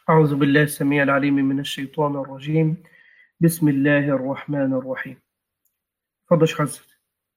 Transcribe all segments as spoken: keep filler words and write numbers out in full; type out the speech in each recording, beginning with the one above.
أعوذ بالله السميع العليم من الشيطان الرجيم. بسم الله الرحمن الرحيم. تفضل شيخ عزت.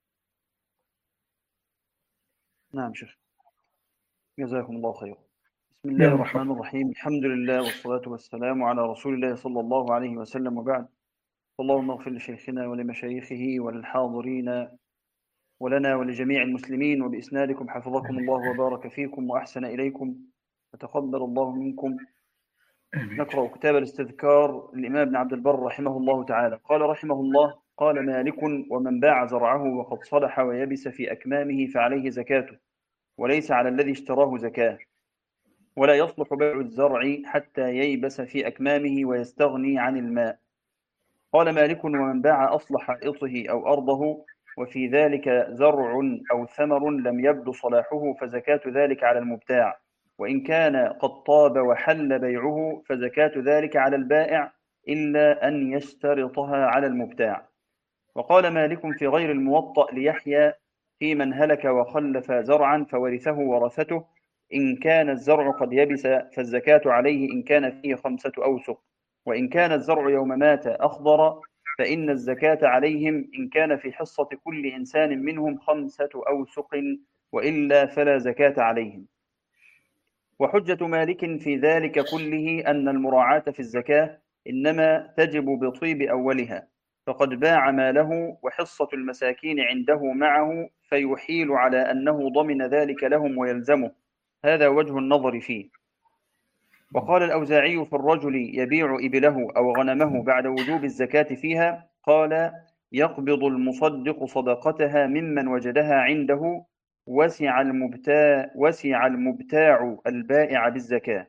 نعم شيخ، جزاكم الله خيرا. بسم الله يا الرحمن مرحبا. الرحيم، الحمد لله والصلاة والسلام على رسول الله صلى الله عليه وسلم، وبعد. اللهم اغفر لشيخنا ولمشايخه وللحاضرين ولنا ولجميع المسلمين، وبإسنادكم حفظكم الله وبارك فيكم وأحسن إليكم وتقبل الله منكم. آمين. نقرأ كتاب الاستذكار للإمام ابن عبد البر رحمه الله تعالى. قال رحمه الله: قال مالك: ومن باع زرعه وقد صلح ويبس في أكمامه فعليه زكاته، وليس على الذي اشتراه زكاة، ولا يصلح بيع الزرع حتى ييبس في أكمامه ويستغني عن الماء. قال مالك: ومن باع أصل حائطه أو أرضه وفي ذلك زرع أو ثمر لم يبدو صلاحه فزكاة ذلك على المبتاع، وإن كان قد طاب وحل بيعه فزكاة ذلك على البائع إلا أن يشترطها على المبتاع. وقال مالك في غير الموطأ ليحيى: في من هلك وخلف زرعا فورثه ورثته، إن كان الزرع قد يبس فالزكاة عليه إن كان فيه خمسة أوسق، وإن كان الزرع يوم مات أخضر فإن الزكاة عليهم إن كان في حصة كل إنسان منهم خمسة أوسق، وإلا فلا زكاة عليهم. وحجة مالك في ذلك كله أن المراعاة في الزكاة إنما تجب بطيب أولها، فقد باع ماله وحصة المساكين عنده معه فيحيل على أنه ضمن ذلك لهم ويلزمه. هذا وجه النظر فيه. وقال الأوزاعي في الرجل يبيع إبله أو غنمه بعد وجوب الزكاة فيها، قال: يقبض المصدق صدقتها ممن وجدها عنده، وسع المبتاع, وسع المبتاع البائع بالزكاة.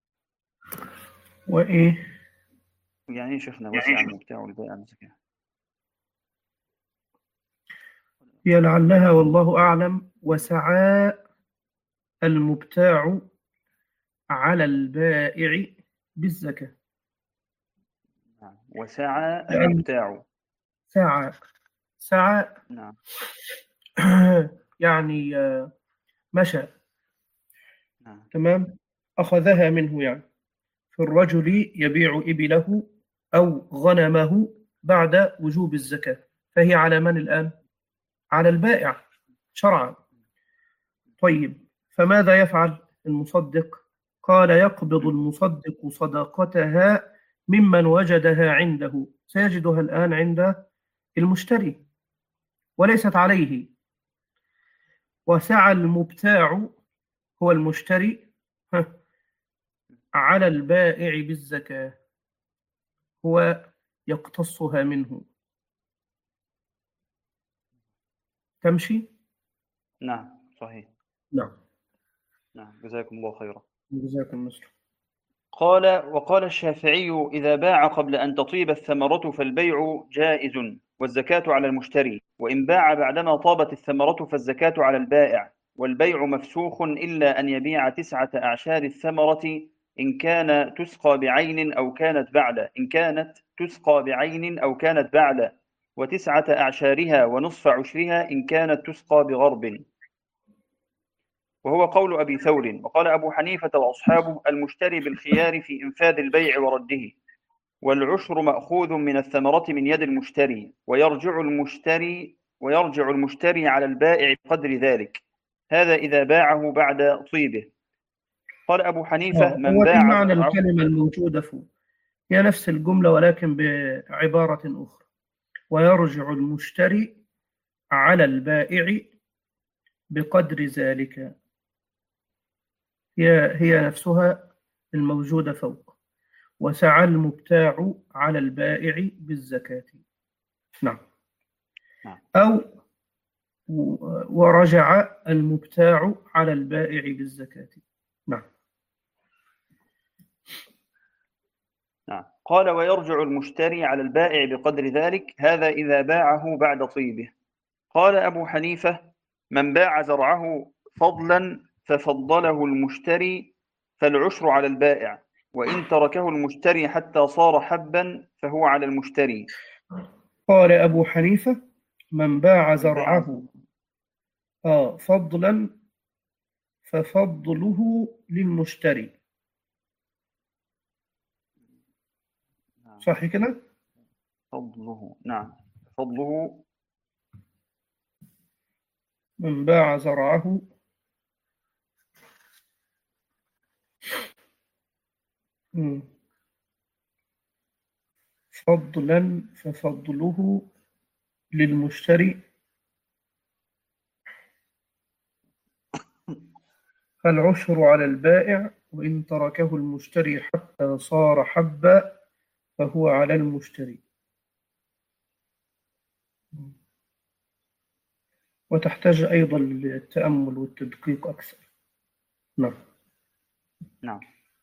وإيه؟ يعني إيه شيخنا وسع المبتاع البائع بالزكاة؟ هي لعلها والله أعلم وسعى المبتاع على البائع بالزكاة. نعم. وسعى لأن المبتاع. سعى سعى نعم. يعني آه، مشى. نعم. تمام. أخذها منه يعني. في الرجل يبيع إبله أو غنمه بعد وجوب الزكاة، فهي على من الآن؟ على البائع شرعا. طيب، فماذا يفعل المصدق؟ قال: يقبض المصدق صداقتها ممن وجدها عنده، سيجدها الآن عند المشتري وليست عليه. وسعى المبتاع هو المشتري على البائع بالزكاة، هو يقتصها منه. تمشي؟ نعم صحيح. نعم. نعم جزاكم الله خيرا. جزاكم الله. قال: وقال الشافعي: إذا باع قبل أن تطيب الثمرة فالبيع جائز والزكاة على المشتري، وإن باع بعدما طابت الثمرة فالزكاة على البائع، والبيع مفسوخ إلا أن يبيع تسعة أعشار الثمرة إن كان تسقى بعين أو كانت بعلة إن كانت تسقى بعين أو كانت بعلة وتسعة أعشارها ونصف عشرها إن كانت تسقى بغرب. وهو قول أبي ثور. وقال أبو حنيفة وأصحابه: المشتري بالخيار في إنفاذ البيع ورده، والعشر مأخوذ من الثمرة من يد المشتري، ويرجع المشتري ويرجع المشتري على البائع بقدر ذلك، هذا إذا باعه بعد طيبه. قال أبو حنيفة: آه، من هو دي باع معنى زرعه. الكلمة الموجودة فوق، هي نفس الجملة ولكن بعبارة أخرى: ويرجع المشتري على البائع بقدر ذلك. هي هي نفسها الموجودة فوق: وسعى المبتاع على البائع بالزكاة. نعم. نعم. أو ورجع المبتاع على البائع بالزكاة. نعم. نعم. قال: ويرجع المشتري على البائع بقدر ذلك، هذا إذا باعه بعد طيبه. قال أبو حنيفة: من باع زرعه فضلا ففضله المشتري فالعشر على البائع، وإن تركه المشتري حتى صار حبا فهو على المشتري. قال أبو حنيفة: من باع من باع زرعه آه فضلا ففضله للمشتري. صح كده؟ فضله، نعم، فضله. من باع زرعه مم. فضلا ففضله للمشتري فالعشر على البائع، وإن تركه المشتري حتى صار حبا فهو على المشتري. وتحتاج أيضا للتأمل والتدقيق أكثر. نعم. نعم.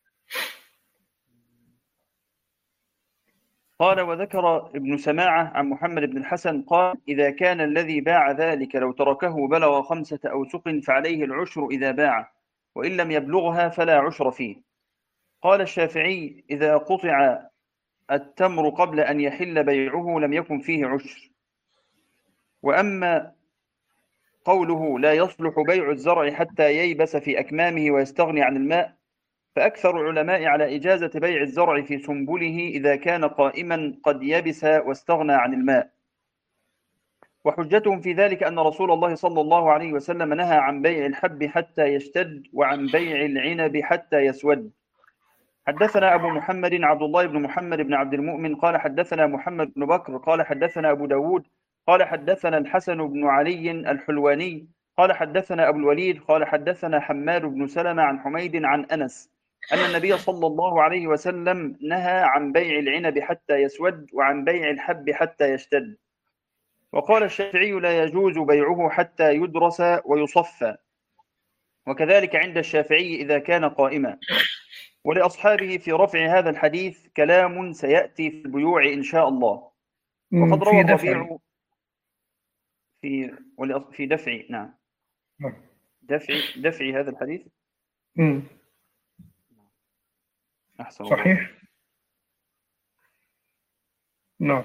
قال: وذكر ابن سماعة عن محمد بن الحسن قال: إذا كان الذي باع ذلك لو تركه بلغ خمسة أوسق فعليه العشر إذا باع، وإن لم يبلغها فلا عشر فيه. قال الشافعي: إذا قطع التمر قبل أن يحل بيعه لم يكن فيه عشر. وأما قوله لا يصلح بيع الزرع حتى ييبس في أكمامه ويستغني عن الماء، فأكثر العلماء على إجازة بيع الزرع في سنبله إذا كان قائما قد يبس واستغنى عن الماء. وحجتهم في ذلك أن رسول الله صلى الله عليه وسلم نهى عن بيع الحب حتى يشتد وعن بيع العنب حتى يسود. حدثنا أبو محمد عبد الله بن محمد بن عبد المؤمن قال حدثنا محمد بن بكر قال حدثنا أبو داود قال حدثنا الحسن بن علي الحلواني قال حدثنا أبو الوليد قال حدثنا حماد بن سلمة عن حميد عن أنس أن النبي صلى الله عليه وسلم نهى عن بيع العنب حتى يسود وعن بيع الحب حتى يشتد. وقال الشافعي: لا يجوز بيعه حتى يدرس ويصفى، وكذلك عند الشافعي إذا كان قائما. ولأصحابه في رفع هذا الحديث كلام سيأتي في البيوع إن شاء الله. وقد روى في دفع. الربيع في في دفع، نعم، دفع دفع هذا الحديث. مم. أحسن الله. صحيح. نعم.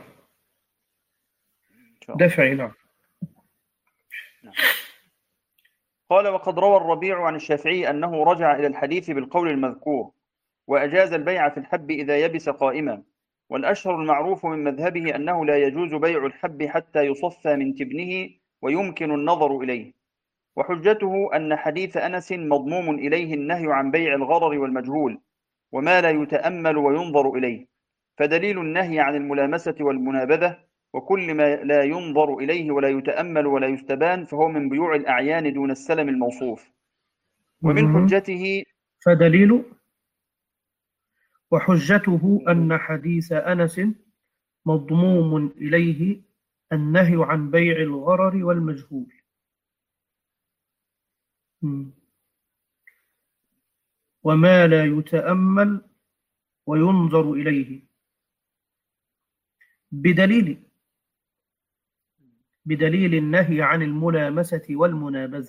دفعي. نعم. نعم. قال: وقد روى الربيع عن الشافعي أنه رجع إلى الحديث بالقول المذكور، وأجاز البيع في الحب إذا يبس قائما. والأشهر المعروف من مذهبه أنه لا يجوز بيع الحب حتى يصفى من تبنه ويمكن النظر إليه. وحجته أن حديث أنس مضموم إليه النهي عن بيع الغرر والمجهول وما لا يتأمل وينظر إليه، فدليل النهي عن الملامسة والمنابذة وكل ما لا ينظر إليه ولا يتأمل ولا يستبان فهو من بيوع الأعيان دون السلم الموصوف. ومن حجته فدليل وحجته أن حديث أنس مضموم إليه النهي عن بيع الغرر والمجهول وما لا يتأمل وينظر إليه بدليل بدليل النهي عن الملامسة والمنابذة،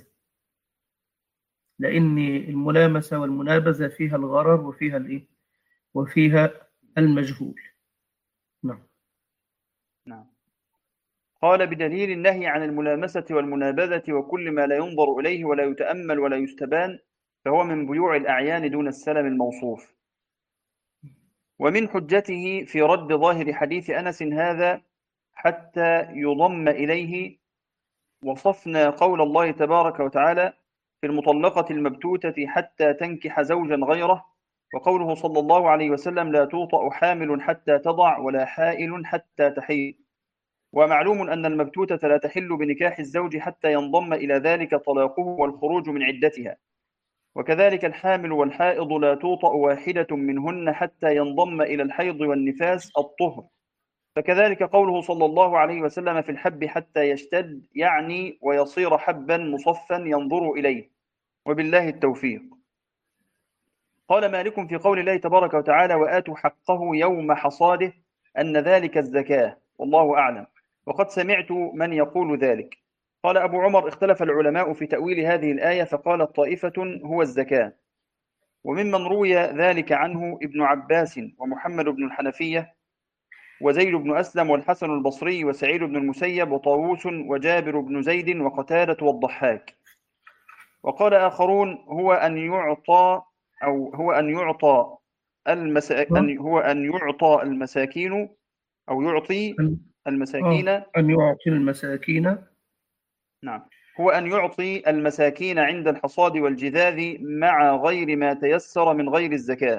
لأن الملامسة والمنابذة فيها الغرر وفيها الإيه؟ وفيها المجهول. نعم. نعم. قال: بدليل النهي عن الملامسة والمنابذة وكل ما لا ينظر إليه ولا يتأمل ولا يستبان فهو من بيوع الأعيان دون السلم الموصوف. ومن حجته في رد ظاهر حديث أنس هذا حتى يضم إليه وصفنا قول الله تبارك وتعالى في المطلقة المبتوتة حتى تنكح زوجا غيره، وقوله صلى الله عليه وسلم: لا توطأ حامل حتى تضع ولا حائل حتى تحيض. ومعلوم أن المبتوتة لا تحل بنكاح الزوج حتى ينضم إلى ذلك طلاقه والخروج من عدتها، وكذلك الحامل والحائض لا توطأ واحدة منهن حتى ينضم إلى الحيض والنفاس الطهر. فكذلك قوله صلى الله عليه وسلم في الحب حتى يشتد يعني ويصير حبا مصفا ينظر إليه، وبالله التوفيق. قال مالك في قول الله تبارك وتعالى: وآتوا حقه يوم حصاده أن ذلك الزكاة، والله أعلم. وقد سمعت من يقول ذلك. قال أبو عمر: اختلف العلماء في تأويل هذه الآية، فقالت طائفة هو الزكاة. وممن روي ذلك عنه ابن عباس ومحمد بن الحنفية وزيد بن أسلم والحسن البصري وسعيد بن المسيب وطاووس وجابر بن زيد وقتادة والضحاك. وقال آخرون: هو أن يعطى أو هو أن يعطى المسا... أن هو أن يعطى المساكين أو يعطي أن المساكين. آه أن يعطي المساكين. نعم، هو أن يعطي المساكين عند الحصاد والجذاذ مع غير ما تيسر من غير الزكاة.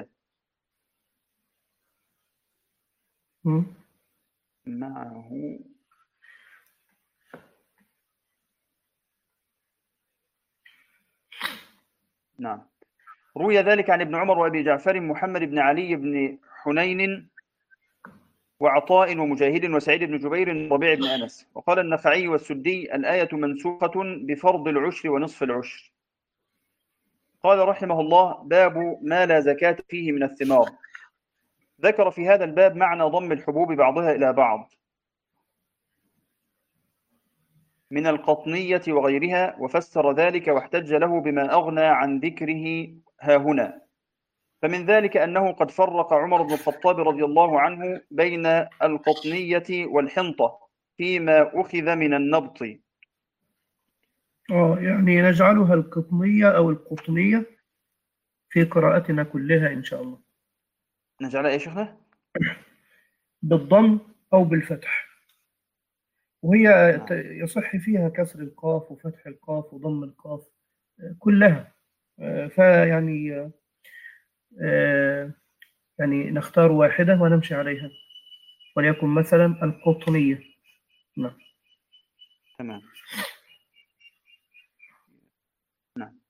م. معه. نعم، روي ذلك عن ابن عمر وأبي جعفر محمد بن علي بن حنين وعطاء ومجاهد وسعيد بن جبير وربيع بن أنس. وقال النخعي والسدي: الآية منسوخة بفرض العشر ونصف العشر. قال رحمه الله: باب ما لا زكاة فيه من الثمار. ذكر في هذا الباب معنى ضم الحبوب بعضها إلى بعض من القطنية وغيرها، وفسر ذلك واحتج له بما أغنى عن ذكره هاهنا. فمن ذلك أنه قد فرق عمر بن الخطاب رضي الله عنه بين القطنية والحنطة فيما أخذ من النبط. آه يعني نجعلها القطنية أو القطنية في قراءتنا كلها إن شاء الله. نجعلها إيه شيخنا؟ بالضم أو بالفتح، وهي نعم. يصح فيها كسر القاف وفتح القاف وضم القاف كلها. فيعني يعني نختار واحدة ونمشي عليها، وليكن مثلا القطنية. نعم. تمام. نعم.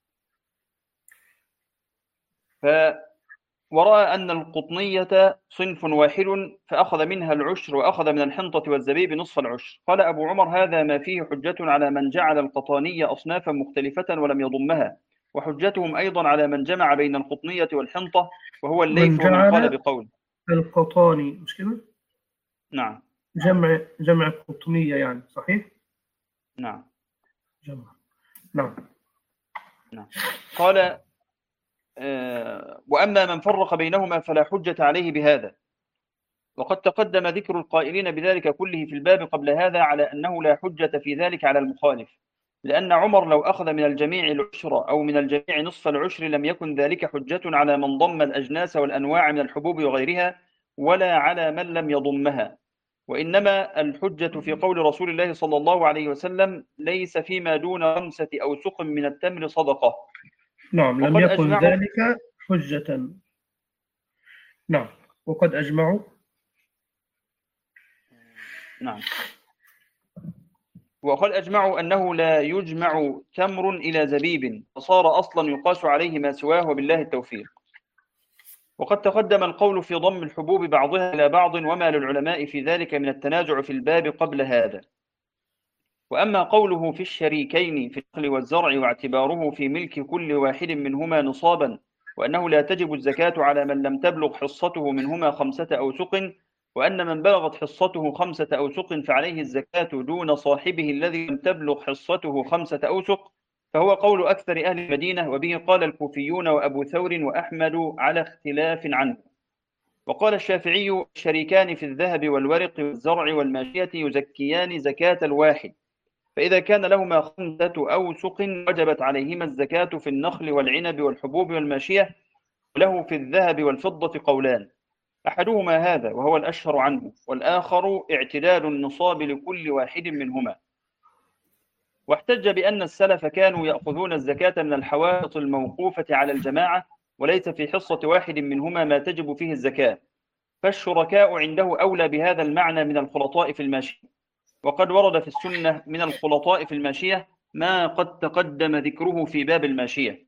ورأى أن القطنية صنف واحد فأخذ منها العشر وأخذ من الحنطة والزبيب نصف العشر. قال أبو عمر: هذا ما فيه حجة على من جعل القطانية أصنافا مختلفة ولم يضمها، وحجتهم أيضا على من جمع بين القطنية والحنطة، وهو من الليث ومن قال جعل بقول. القطاني مش كده؟ نعم. جمع جمع قطنية يعني، صحيح؟ نعم. جمع. نعم. نعم. قال: آه وأما من فرق بينهما فلا حجة عليه بهذا. وقد تقدم ذكر القائلين بذلك كله في الباب قبل هذا على أنه لا حجة في ذلك على المخالف، لأن عمر لو أخذ من الجميع العشر أو من الجميع نصف العشر لم يكن ذلك حجة على من ضم الأجناس والأنواع من الحبوب وغيرها، ولا على من لم يضمها. وإنما الحجة في قول رسول الله صلى الله عليه وسلم: ليس فيما دون خمسة أوسق من التمر صدقة. نعم، لم وقد يكن أجمعوا. ذلك حجة. نعم، وقد أجمعوا. نعم. وقد أجمعوا أنه لا يجمع تمر إلى زبيب، فصار أصلا يقاس عليه ما سواه، وبالله التوفيق. وقد تقدم القول في ضم الحبوب بعضها إلى بعض، وما للعلماء في ذلك من التنازع في الباب قبل هذا. وأما قوله في الشريكين في النخل والزرع واعتباره في ملك كل واحد منهما نصابا، وأنه لا تجب الزكاة على من لم تبلغ حصته منهما خمسة أوسق، وأن من بلغت حصته خمسة أوسق فعليه الزكاة دون صاحبه الذي لم تبلغ حصته خمسة أوسق، فهو قول أكثر أهل المدينة، وبه قال الكوفيون وأبو ثور وأحمد على اختلاف عنه. وقال الشافعي: الشريكان في الذهب والورق والزرع والماشية يزكيان زكاة الواحد، فإذا كان لهما خمسة أوسق وجبت عليهما الزكاة في النخل والعنب والحبوب والماشية. وله في الذهب والفضة قولان، أحدهما هذا وهو الأشهر عنه، والآخر اعتدال النصاب لكل واحد منهما. واحتج بأن السلف كانوا يأخذون الزكاة من الحوائط الموقوفة على الجماعة، وليس في حصة واحد منهما ما تجب فيه الزكاة، فالشركاء عنده أولى بهذا المعنى من الخلطاء في الماشية. وقد ورد في السنة من الخلطاء في الماشية ما قد تقدم ذكره في باب الماشية.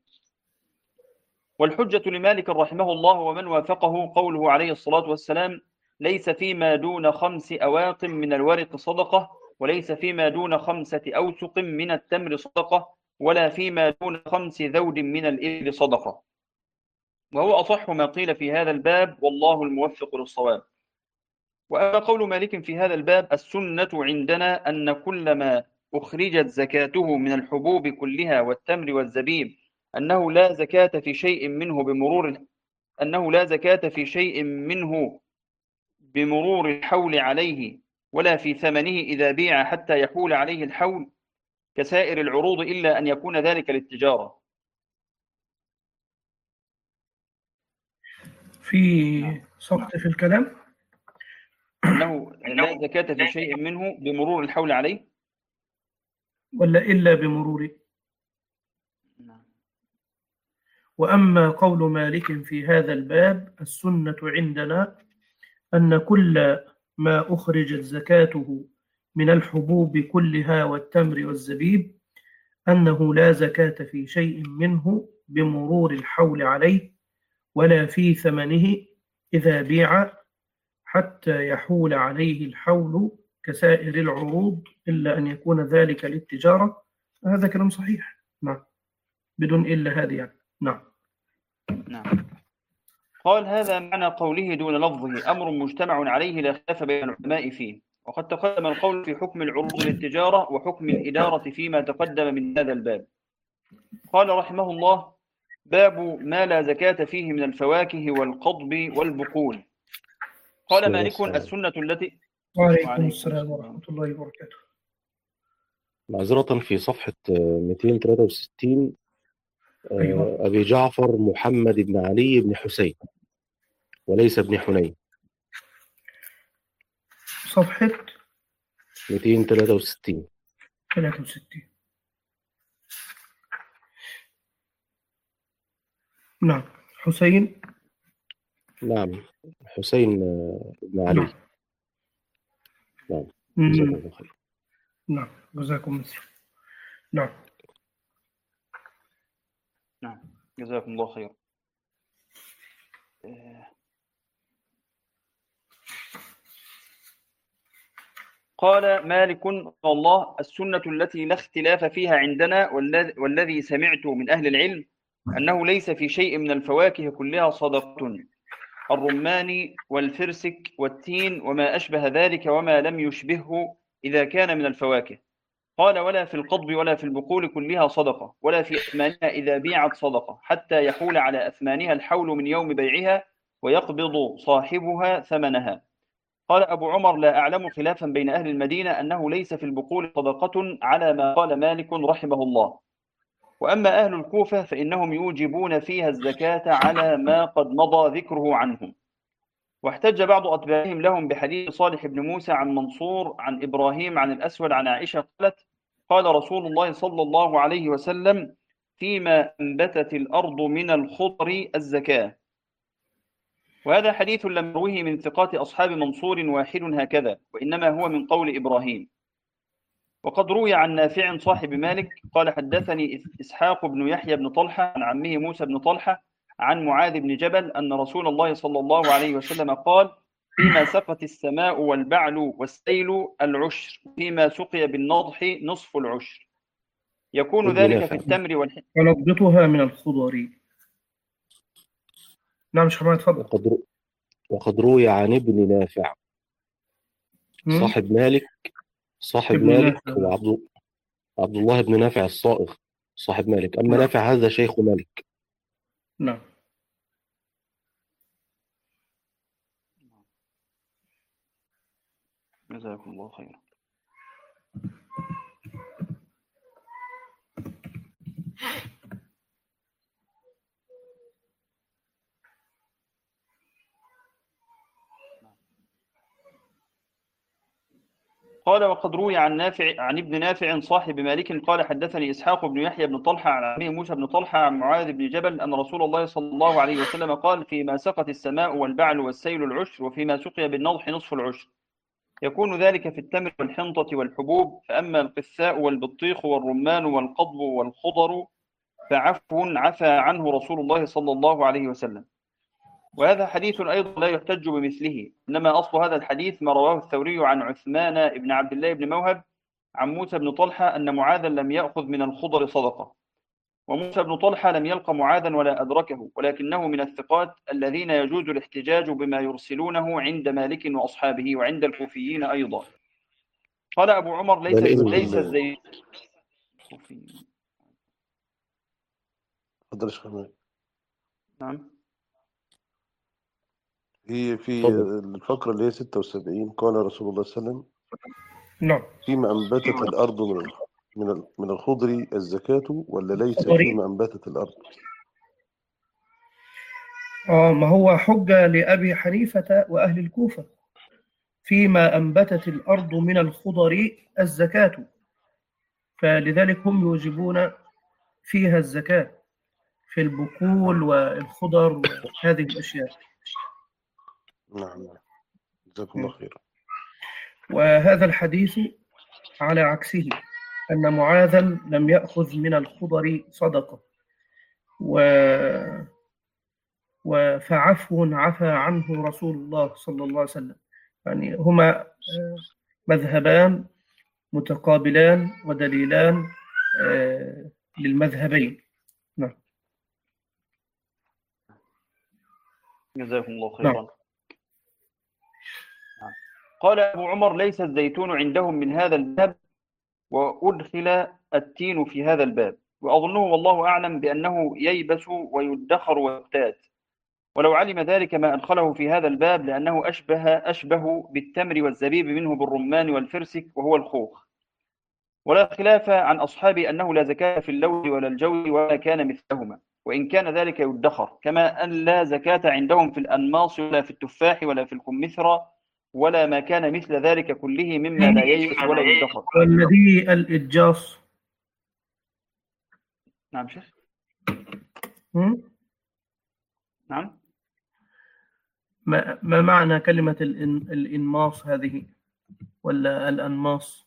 والحجة لمالك رحمه الله ومن وافقه قوله عليه الصلاة والسلام: ليس فيما دون خمس أواق من الورق صدقة، وليس فيما دون خمسة أوسق من التمر صدقة، ولا فيما دون خمس ذود من الإبل صدقة. وهو أصح ما قيل في هذا الباب، والله الموفق للصواب. وأما قول مالك في هذا الباب: السنة عندنا أن كل ما أخرجت زكاته من الحبوب كلها والتمر والزبيب أنه لا زكاة في شيء منه بمرور أنه لا زكاة في شيء منه بمرور الحول عليه، ولا في ثمنه إذا بيع حتى يحول عليه الحول كسائر العروض، إلا أن يكون ذلك للتجارة. في سقط في الكلام أنه لا زكاة في شيء منه بمرور الحول عليه، ولا إلا بمرور؟ نعم. وأما قول مالك في هذا الباب السنة عندنا أن كل ما أخرجت زكاته من الحبوب كلها والتمر والزبيب أنه لا زكاة في شيء منه بمرور الحول عليه ولا في ثمنه إذا بيع حتى يحول عليه الحول كسائر العروض إلا أن يكون ذلك للتجارة. هذا كلام صحيح، نعم، بدون إلا هذه يعني. نعم. نعم. قال هذا معنى قوله دون لفظه أمر مجتمع عليه لا خلاف بين العلماء فيه، وقد تقدم القول في حكم العروض للتجارة وحكم الإدارة فيما تقدم من هذا الباب. قال رحمه الله: باب ما لا زكاة فيه من الفواكه والقضب والبقول. قال مالك السنة التي وعليكم السلام ورحمة الله وبركاته. معذرة في صفحة مئتين وثلاثة وستين. أيوة. أبي جعفر محمد بن علي بن حسين وليس ابن حنين. صفحة مئتين وثلاثة وستين. ثلاثة وستين. نعم. حسين. نعم، حسين بن علي. نعم. نعم، جزاكم الله خير. نعم، جزاكم الله خير. نعم. نعم، جزاكم الله خير. قال مالك الله السنة التي لا اختلاف فيها عندنا والذي سمعت من أهل العلم أنه ليس في شيء من الفواكه كلها صدقة، الرمان والفرسك والتين وما أشبه ذلك وما لم يشبهه إذا كان من الفواكه. قال ولا في القضب ولا في البقول كلها صدقة، ولا في أثمانها إذا بيعت صدقة حتى يحول على أثمانها الحول من يوم بيعها ويقبض صاحبها ثمنها. قال أبو عمر لا أعلم خلافا بين أهل المدينة أنه ليس في البقول صدقة على ما قال مالك رحمه الله. وأما أهل الكوفة فإنهم يوجبون فيها الزكاة على ما قد مضى ذكره عنهم. واحتج بعض أتباعهم لهم بحديث صالح بن موسى عن منصور عن إبراهيم عن الأسود عن عائشة قالت قال رسول الله صلى الله عليه وسلم فيما أنبتت الأرض من الخضر الزكاة. وهذا حديث لم يروه من ثقات أصحاب منصور واحد هكذا، وإنما هو من قول إبراهيم. وقد روي عن نافع صاحب مالك قال حدثني إسحاق بن يحيى بن طلحة عن عمه موسى بن طلحة عن معاذ بن جبل أن رسول الله صلى الله عليه وسلم قال فيما سقت السماء والبعل والسيل العشر، فيما سقي بالنضح نصف العشر، يكون ذلك في التمر والحنطة. ونضبطها من الخضر. نعم شرمان تفضل. وقد, وقد روي عن ابن نافع صاحب مالك صاحب مالك نافع. هو عبد عبد الله بن نافع الصائغ صاحب مالك. أما نعم. نافع هذا شيخ مالك. نعم. جزاكم الله خيرا. قال وقد روي عن نافع عن ابن نافع صاحب مالك قال حدثني إسحاق بن يحيى بن طلحة عن عمه موسى بن طلحة عن معاذ بن جبل أن رسول الله صلى الله عليه وسلم قال فيما سقت السماء والبعل والسيل العشر، وفيما سقي بالنضح نصف العشر، يكون ذلك في التمر والحنطة والحبوب. فأما القثاء والبطيخ والرمان والقضب والخضر فعفو عفى عنه رسول الله صلى الله عليه وسلم. وهذا حديث أيضا لا يحتج بمثله، إنما أصل هذا الحديث ما رواه الثوري عن عثمان بن عبد الله بن موهب عن موسى بن طلحة أن معاذا لم يأخذ من الخضر صدقة. وموسى بن طلحة لم يلق معاذا ولا أدركه، ولكنه من الثقات الذين يجوز الاحتجاج بما يرسلونه عند مالك وأصحابه وعند الكوفيين أيضا. قال أبو عمر ليس ليس زي نعم. هي في الفقرة اللي هي ستة وسبعين قال رسول الله صلى الله عليه وسلم نعم فيما أنبتت الأرض من من من الخضر الزكاة ولا ليس فيما أنبتت الأرض؟ آه ما هو حجة لأبي حنيفة وأهل الكوفة فيما أنبتت الأرض من الخضر الزكاة، فلذلك هم يوجبون فيها الزكاة في البقول والخضر وهذه الأشياء. نعم نعم جزاكم الله خيرا. وهذا الحديث على عكسه، أن معاذا لم يأخذ من الخضر صدقة، و فعفو عفى عنه رسول الله صلى الله عليه وسلم. يعني هما مذهبان متقابلان ودليلان للمذهبين. نعم. جزاكم الله خيرا. نعم. قال أبو عمر: ليس الزيتون عندهم من هذا الباب، وأدخل التين في هذا الباب، وأظنه والله أعلم بأنه ييبس ويدخر ويقتات، ولو علم ذلك ما أدخله في هذا الباب، لأنه أشبه, أشبه بالتمر والزبيب منه بالرمان والفرسك وهو الخوخ. ولا خلاف عن أصحابي أنه لا زكاة في اللوز ولا الجوز ولا كان مثلهما، وإن كان ذلك يدخر، كما أن لا زكاة عندهم في الأنماص ولا في التفاح ولا في الكمثرى ولا ما كان مثل ذلك كله مما لا ييبس ولا يدخر. والذي الإجاص. نعم شيخ. نعم. ما, ما معنى كلمة الإن الإنماص هذه ولا الأنماص؟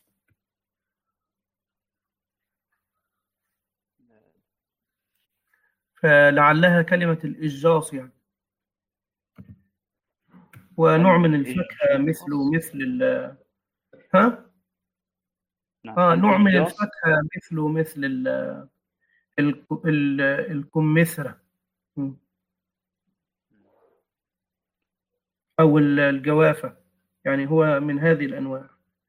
فلعلها كلمة الإجاص يعني، ونوع من الفاكهة مثله مثل ال ها؟ آه نوع من الفاكهة مثله مثل ال ال ال الكمثرى أو الجوافة، يعني هو من هذه الأنواع.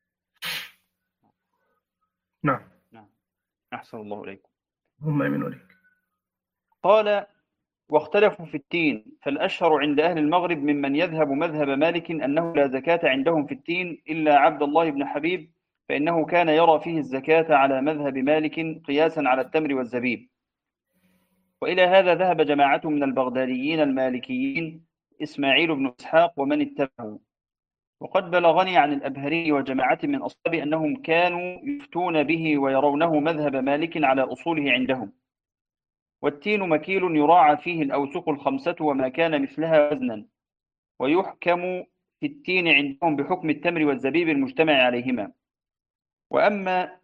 نعم. نعم. أحسن الله إليكم. هم أمين عليك. قال: واختلفوا في التين، فالأشهر عند أهل المغرب ممن يذهب مذهب مالك أنه لا زكاة عندهم في التين إلا عبد الله بن حبيب، فإنه كان يرى فيه الزكاة على مذهب مالك قياسا على التمر والزبيب. وإلى هذا ذهب جماعة من البغداديين المالكيين إسماعيل بن إسحاق ومن اتبعه. وقد بلغني عن الأبهري وجماعة من أصحابه أنهم كانوا يفتون به ويرونه مذهب مالك على أصوله عندهم. والتين مكيل يراعى فيه الأوسق الخمسة وما كان مثلها وزنا، ويحكم في التين عندهم بحكم التمر والزبيب المجتمع عليهما. وأما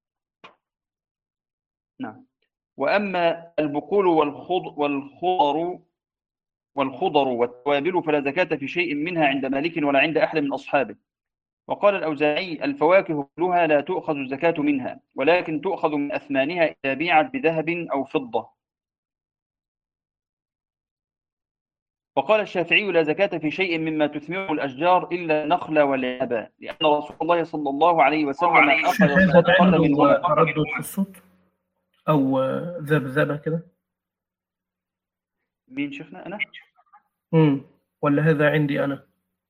نعم وأما البقول والخضر والخضر والتوابل فلا زكاة في شيء منها عند مالك ولا عند أحد من أصحابه. وقال الأوزاعي: الفواكه كلها لا تؤخذ الزكاة منها، ولكن تؤخذ من أثمانها إذا بيعت بذهب أو فضة. وقال الشافعي: لا زكاة في شيء مما تثمره الأشجار إلا النخل والعنب، لأن رسول الله صلى الله عليه وسلم أخذ الصدقة منهما. تردد في الصوت أو ذبذبة كده. مين شفنا أنا؟ امم ولا هذا عندي أنا؟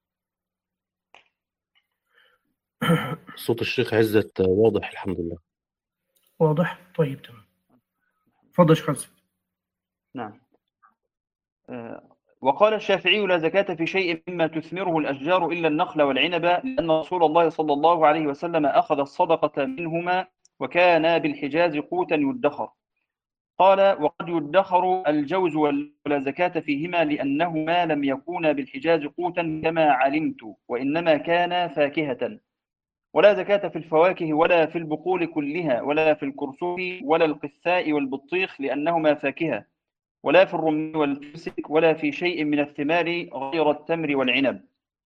صوت الشيخ عزت واضح الحمد لله. واضح. طيب تمام. تفضل شيخ عزت. نعم. آه. وقال الشافعي: لا زكاة في شيء مما تثمره الأشجار إلا النخل والعنب، لأن رسول الله صلى الله عليه وسلم أخذ الصدقة منهما وكان بالحجاز قوتا يدخر. قال: وقد يدخر الجوز ولا زكاة فيهما لأنهما لم يكونا بالحجاز قوتا كما علمت، وإنما كان فاكهة. ولا زكاة في الفواكه ولا في البقول كلها ولا في الكرسوف ولا القثاء والبطيخ لأنهما فاكهة، ولا في الرمان والفسك ولا في شيء من الثمار غير التمر والعنب.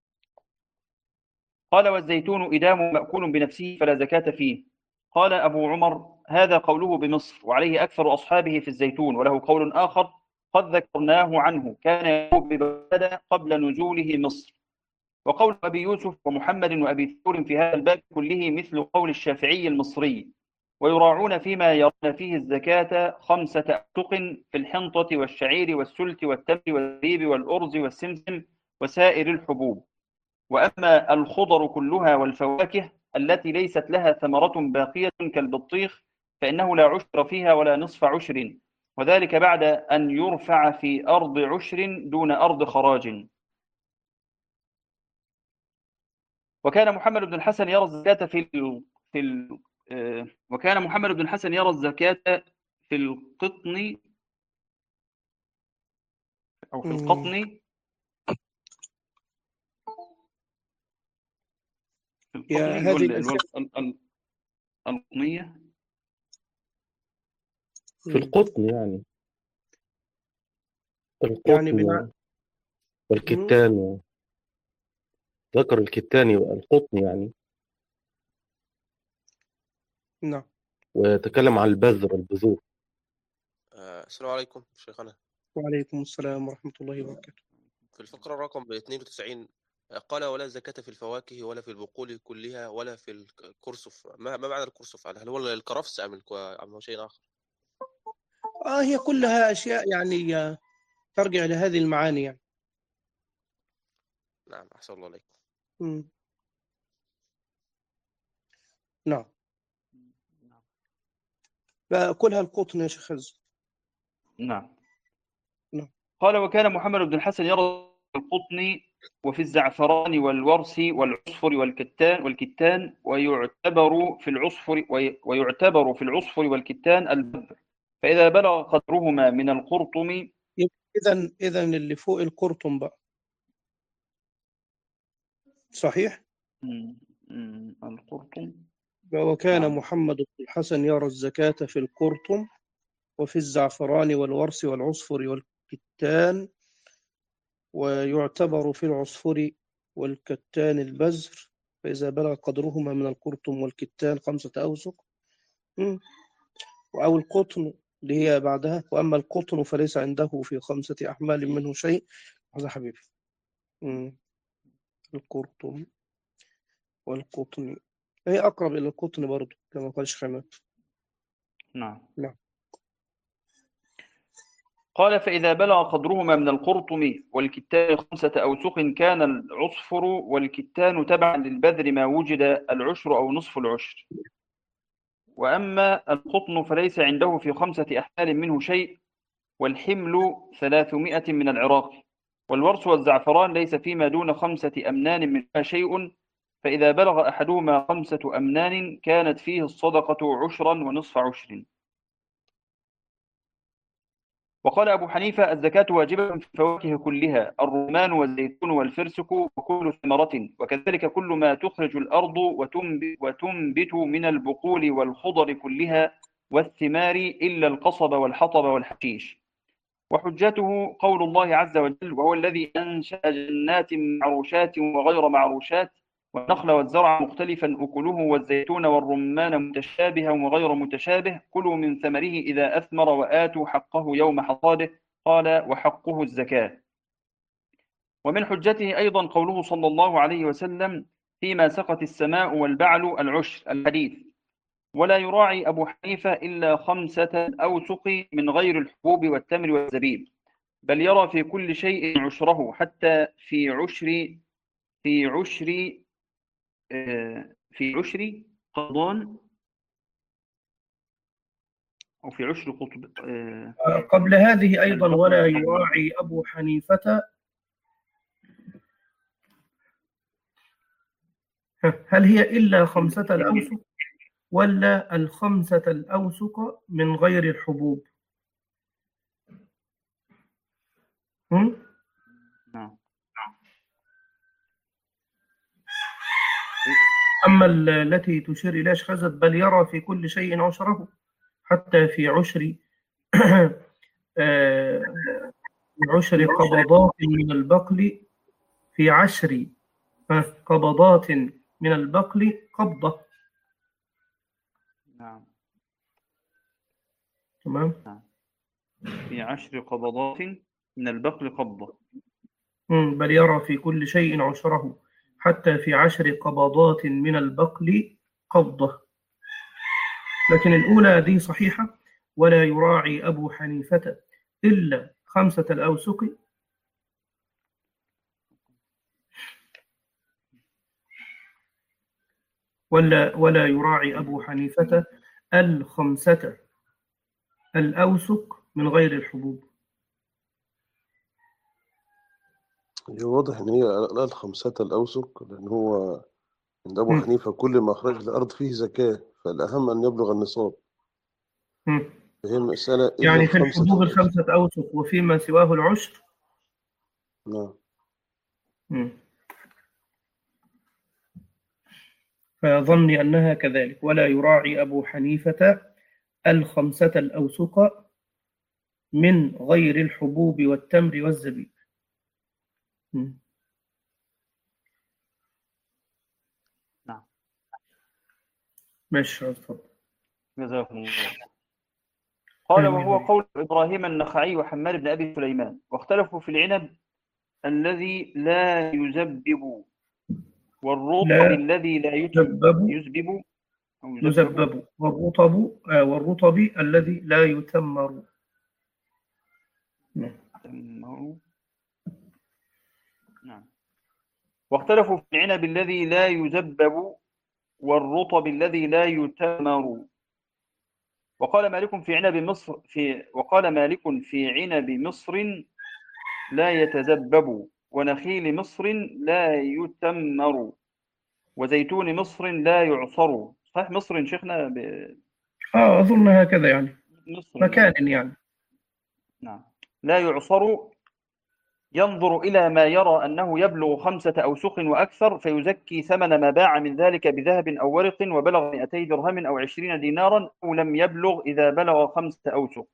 قال: والزيتون إدام مأكول بنفسه فلا زكاة فيه. قال أبو عمر: هذا قوله بمصر، وعليه أكثر أصحابه في الزيتون. وله قول آخر قد ذكرناه عنه، كان يقول ببغداد قبل نزوله مصر. وقول أبي يوسف ومحمد وأبي ثور في هذا الباب كله مثل قول الشافعي المصري. ويراعون فيما يرون فيه الزكاة خمسة أوسق في الحنطة والشعير والسلت والتمر والزبيب والأرز والسمسم وسائر الحبوب. وأما الخضر كلها والفواكه التي ليست لها ثمرة باقية كالبطيخ فإنه لا عشر فيها ولا نصف عشر، وذلك بعد أن يرفع في أرض عشر دون أرض خراج. وكان محمد بن الحسن يرى الزكاة في ال... في ال... آه، وكان محمد بن الحسن يرى الزكاة في القطن أو في مم. القطن في يا القطن اللي هو هذه ال- اللي هو الأشياء. ال- ال- القطنية. في مم. القطن يعني يعني القطن بناء. مم. والكتان، ذكر الكتان يبقى القطن يعني. نعم. ويتكلم عن البذر البذور. آه، السلام عليكم شيخنا. وعليكم السلام ورحمة الله وبركاته. في الفقرة رقم اثنين وتسعين آه، قال ولا زكاة في الفواكه ولا في البقول كلها ولا في الكرسف. ما ما معنى الكرسف؟ هل هو الكرفس أم الك- أم هو شيء آخر؟ آه هي كلها أشياء يعني آه، ترجع لهذه المعاني يعني. نعم، أحسن الله عليكم. مم. نعم. لا كلها القطن يا شيخ عز. نعم. نعم. قال وكان محمد بن الحسن يرى في القطن وفي الزعفران والورس والعصفر والكتان والكتان ويعتبر في العصفر وي- ويعتبر في العصفر والكتان البذر، فإذا بلغ قدرهما من القرطم. إذا إذا اللي فوق القرطم بقى صحيح؟ مم، مم، القرطم. وكان نعم. محمد بن الحسن يرى الزكاة في القرطم وفي الزعفران والورس والعصفر والكتان ويعتبر في العصفر والكتان البزر، فإذا بلغ قدرهما من القرطم والكتان خمسة أوسق. مم. أو القطن اللي هي بعدها، وأما القطن فليس عنده في خمسة أحمال منه شيء. هذا حبيبي. مم. القرطم والقطن هي أقرب إلى القطن برضو كما قال الشيخ عماد. نعم. نعم. قال فإذا بلغ قدرهما من القرطم والكتان خمسة أوسق كان العصفر والكتان تبعا للبذر ما وجد العشر أو نصف العشر. وأما القطن فليس عنده في خمسة أحمال منه شيء، والحمل ثلاثمائة من العراق. والورس والزعفران ليس فيما دون خمسة أمنان منها شيء، فإذا بلغ أحدهما خمسة أمنان كانت فيه الصدقة عشرا ونصف عشر. وقال أبو حنيفة الزكاة واجبة في الفواكه كلها، الرمان والزيتون والفرسك وكل ثمرة، وكذلك كل ما تخرج الأرض وتنبت من البقول والخضر كلها والثمار إلا القصب والحطب والحشيش. وحجته قول الله عز وجل وهو الذي أنشأ جنات معروشات وغير معروشات والنخل والزرع مختلفا أكله والزيتون والرمان متشابها وغير متشابه كلوا من ثمره إذا أثمر وآتوا حقه يوم حصاده. قال وحقه الزكاة. ومن حجته أيضا قوله صلى الله عليه وسلم فيما سقت السماء والبعل العشر الحديث. ولا يراعي أبو حنيفة إلا خمسة أوسق من غير الحبوب والتمر والزبيب، بل يرى في كل شيء عشره حتى في عشر في عشر في عشر قضان أو في عشر قطب. قبل هذه أيضا ولا يراعي أبو حنيفة، هل هي إلا خمسة الأوسق ولا الخمسة الأوسق من غير الحبوب؟ هم؟ نعم. أما التي تشير إليها شخزت بل يرى في كل شيء عشره حتى في عشر عشر قبضات من البقل في عشر قبضات من البقل قبضة. نعم. تمام. نعم. في عشر قبضات من البقل قبضة. بل يرى في كل شيء عشره حتى في عشر قبضات من البقل قبضة. لكن الأولى دي صحيحة، ولا يراعي أبو حنيفة إلا خمسة الأوسق، ولا ولا يراعي أبو حنيفة الخمسة الأوسق من غير الحبوب؟ هي واضح إن هي قال خمسة الأوسق، لأن هو عند أبو مم. حنيفة كل ما أخرج الأرض فيه زكاة، فالأهم أن يبلغ النصاب. مم. فهي مسألة إلا يعني في الخمسة الحبوب الأوسق. الخمسة أوسق وفيما سواه العشر. نعم. مم. فظني أنها كذلك، ولا يراعي أبو حنيفة الخمسة الأوسق من غير الحبوب والتمر والزبيب. مم. نعم. ماشي، اتفضل. جزاكم الله. قال آمين. وهو قول إبراهيم النخعي وحماد بن أبي سليمان. واختلفوا في العنب الذي لا يزبب والرطب لا الذي لا يتم يزبب يزبب أو يزبب يزبب والرطب آه والرطب الذي لا يتمر. نعم. تمر. نعم. واختلفوا في العنب الذي لا يزبب والرطب الذي لا يتمر. وقال مالك في عنب مصر في وقال مالك في عنب مصر لا يتزبب، ونخيل مصر لا يتمر، وزيتون مصر لا يعصر. صحيح مصر شيخنا ب... آه أظن هكذا، يعني مصر مكان يعني. نعم. لا يعصر، ينظر إلى ما يرى أنه يبلغ خمسة أوسق وأكثر فيزكي ثمن ما باع من ذلك بذهب أو ورق وبلغ مئتي درهم أو عشرين دينارا، أو لم يبلغ إذا بلغ خمسة أوسق.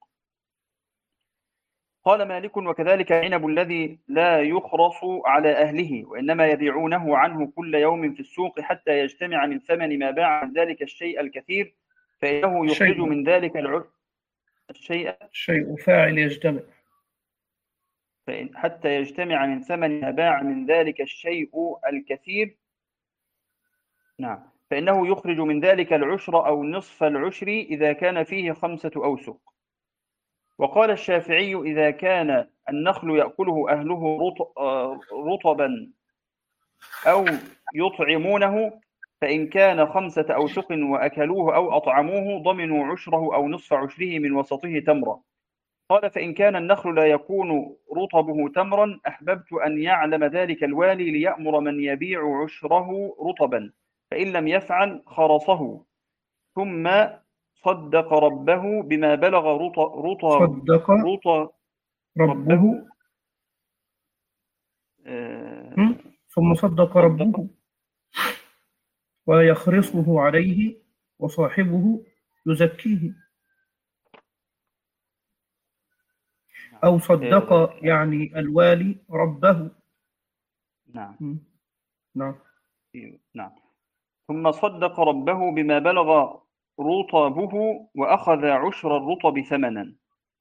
قال مالك وكذلك العنب الذي لا يخرص على أهله وإنما يبيعونه عنه كل يوم في السوق حتى يجتمع من ثمن ما باع من ذلك الشيء الكثير، فإنه يخرج شيء من ذلك الع... الشيء شيء فاعل يجتمع. فإن حتى يجتمع من ثمن ما باع من ذلك الشيء الكثير. نعم. فإنه يخرج من ذلك العشر أو نصف العشر إذا كان فيه خمسة أوسق. وقال الشافعي إذا كان النخل يأكله أهله رطبا أو يطعمونه، فإن كان خمسة أوسق وأكلوه أو أطعموه ضمنوا عشره أو نصف عشره من وسطه تمرة. قال فإن كان النخل لا يكون رطبه تمرا أحببت أن يعلم ذلك الوالي ليأمر من يبيع عشره رطبا، فإن لم يفعل خرصه ثم صدق ربه بما بلغ رطب رطب صدق رطب ربه ربه آه ثم صدق ربه ويخرصه عليه وصاحبه يزكيه، أو صدق يعني الوالي ربه. نعم. نعم. نعم. ثم صدق ربه بما بلغ رطبه وأخذ عشر الرطب ثمنا.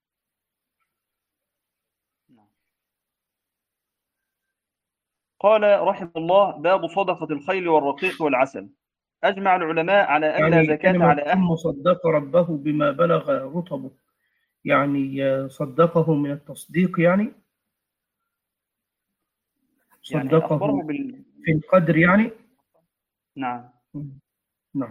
قال رحمه الله باب صدقة الخيل والرقيق والعسل. أجمع العلماء على أن لا يعني زكاة على أحد. ثم صدق ربه بما بلغ رطبه، يعني صدقه من التصديق، يعني صدقه يعني بال... في القدر يعني. نعم. نعم.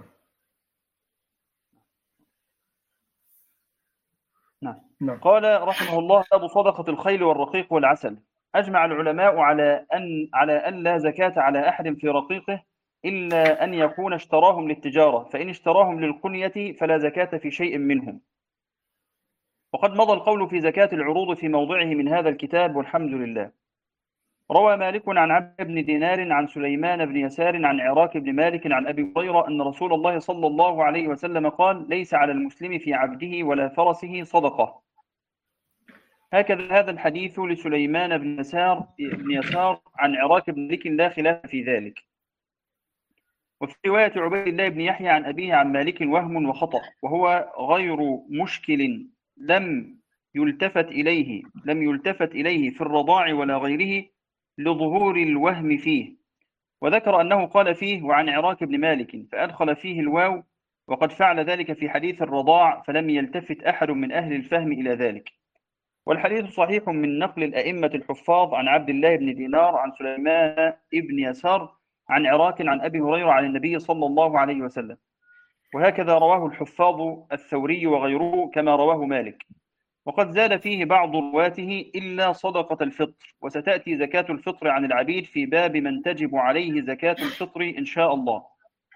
نعم. نعم. قال رحمه الله باب صدقة الخيل والرقيق والعسل. أجمع العلماء على أن على أن لا زكاة على أحد في رقيقه إلا أن يكون اشتراهم للتجارة، فإن اشتراهم للقنية فلا زكاة في شيء منهم. وقد مضى القول في زكاة العروض في موضعه من هذا الكتاب والحمد لله. روى مالك عن عبد بن دينار عن سليمان بن يسار عن عراك بن مالك عن أبي هريرة أن رسول الله صلى الله عليه وسلم قال ليس على المسلم في عبده ولا فرسه صدقة. هكذا هذا الحديث لسليمان بن يسار, بن يسار عن عراك بن مالك لا خلاف في ذلك. وفي رواية عبيد الله بن يحيى عن أبيه عن مالك وهم وخطأ، وهو غير مشكل لم يلتفت إليه لم يلتفت إليه في الرضاع ولا غيره لظهور الوهم فيه. وذكر أنه قال فيه وعن عراك بن مالك فأدخل فيه الواو، وقد فعل ذلك في حديث الرضاع فلم يلتفت أحد من أهل الفهم إلى ذلك. والحديث صحيح من نقل الأئمة الحفاظ عن عبد الله بن دينار عن سليمان بن يسار عن عراك عن أبي هريرة عن النبي صلى الله عليه وسلم. وهكذا رواه الحفاظ الثوري وغيره كما رواه مالك. وقد زاد فيه بعض رواته إلا صدقة الفطر، وستأتي زكاة الفطر عن العبيد في باب من تجب عليه زكاة الفطر إن شاء الله.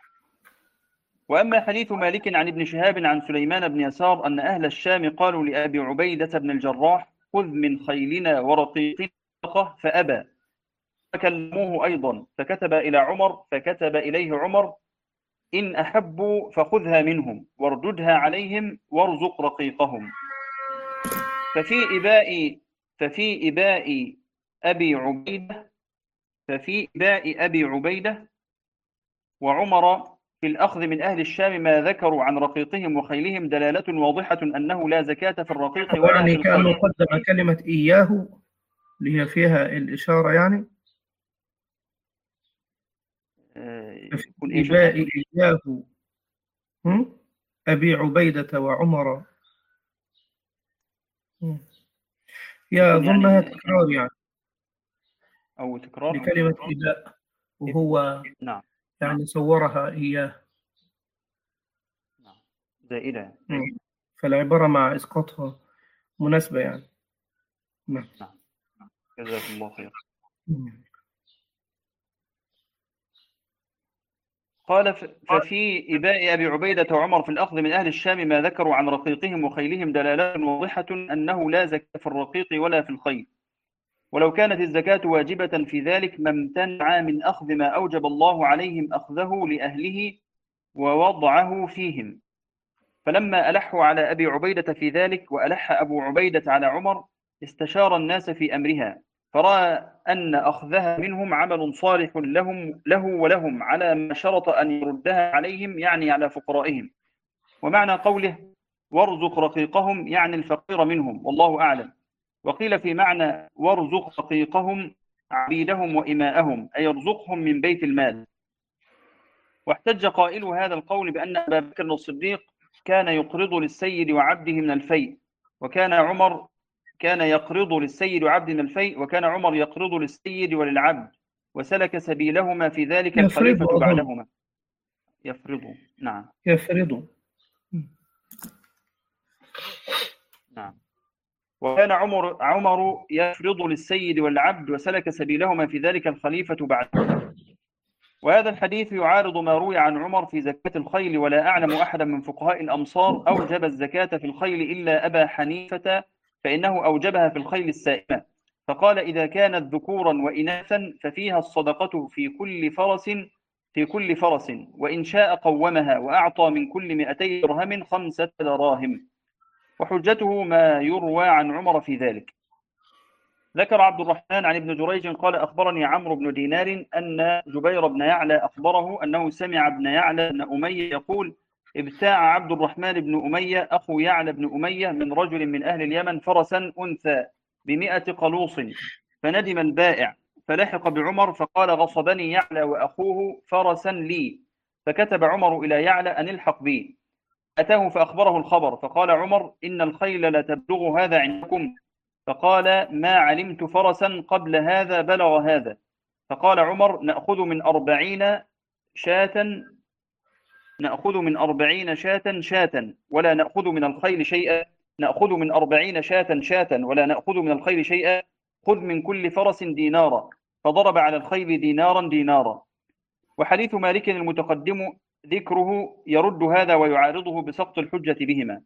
وأما حديث مالك عن ابن شهاب عن سليمان بن يسار أن أهل الشام قالوا لأبي عبيدة بن الجراح خذ من خيلنا ورقيقنا فأبى، فكلموه أيضا فكتب إلى عمر، فكتب إليه عمر إن أحبوا فخذها منهم وارددها عليهم وارزق رقيقهم. ففي إباء ففي إباء أبي عبيدة ففي إباء أبي عبيدة وعمر في الأخذ من أهل الشام ما ذكروا عن رقيقهم وخيلهم دلالة واضحة أنه لا زكاة في الرقيق ولا يعني في كأنه الخيل. قدم كلمة إياه اللي هي فيها الإشارة يعني آه، ففي يكون إيه إباء شيخ؟ إياه هم؟ أبي عبيدة وعمر هم. يا يكون أظنها يعني تكرار يعني أو تكرار. لكلمة إباء، وهو نعم يعني صورها إياه نعم زائدة. هم. فالعبارة مع إسقاطها مناسبة يعني. نعم. نعم جزاكم الله خير. هم. قال ف- ففي إباء أبي عبيدة وعمر في الأخذ من أهل الشام ما ذكروا عن رقيقهم وخيلهم دلالات واضحة أنه لا زكاة في الرقيق ولا في الخيل، ولو كانت الزكاة واجبة في ذلك ما امتنع من أخذ ما أوجب الله عليهم أخذه لأهله ووضعه فيهم. فلما ألحوا على أبي عبيدة في ذلك وألح أبو عبيدة على عمر استشار الناس في أمرها، فرأى أن أخذها منهم عمل صالح لهم له ولهم على ما شرط أن يردها عليهم، يعني على فقرائهم. ومعنى قوله وارزق رقيقهم يعني الفقير منهم، والله أعلم. وقيل في معنى وارزق رقيقهم عبيدهم وإماءهم، أي يرزقهم من بيت المال. واحتج قائل هذا القول بأن أبا بكر الصديق كان يقرض للسيد وعبده من الفيء، وكان عمر كان يقرض للسيد وعبده من الفيء، وكان عمر يقرض للسيد وللعبد، وسلك سبيلهما في ذلك يفرض الخليفة أظن بعدهما. يفرض. نعم يفرض نعم. وكان عمر عمر يفرض للسيد والعبد، وسلك سبيلهما في ذلك الخليفة بعدهما. وهذا الحديث يعارض ما روي عن عمر في زكاة الخيل، ولا أعلم أحدا من فقهاء الأمصار أوجب الزكاة في الخيل إلا أبا حنيفة، فإنه أوجبها في الخيل السائمة، فقال إذا كانت ذكورا وإناثا ففيها الصدقة في كل فرس في كل فرس، وإن شاء قومها وأعطى من كل مئتي درهم خمسة دراهم. وحجته ما يروى عن عمر في ذلك. ذكر عبد الرحمن عن ابن جريج قال أخبرني عمرو بن دينار أن جبير بن يعلى أخبره أنه سمع ابن يعلى بن أمية يقول ابتاع عبد الرحمن بن أمية أخو يعلى بن أمية من رجل من أهل اليمن فرسا أنثى بمئة قلوص، فندم البائع فلحق بعمر فقال غصبني يعلى وأخوه فرسا لي، فكتب عمر إلى يعلى أن الحق بي. أتاه فأخبره الخبر، فقال عمر إن الخيل لا تبلغ هذا عندكم، فقال ما علمت فرسا قبل هذا بلغ هذا. فقال عمر نأخذ من أربعين شاة نأخذ من أربعين شاة شاة ولا نأخذ من الخيل شيئا نأخذ من أربعين شاة شاة ولا نأخذ من الخيل شيئا خذ من كل فرس دينارا، فضرب على الخيل دينارا دينارا. وحديث مالك المتقدم ذكره يرد هذا ويعارضه بسقط الحجة بهما.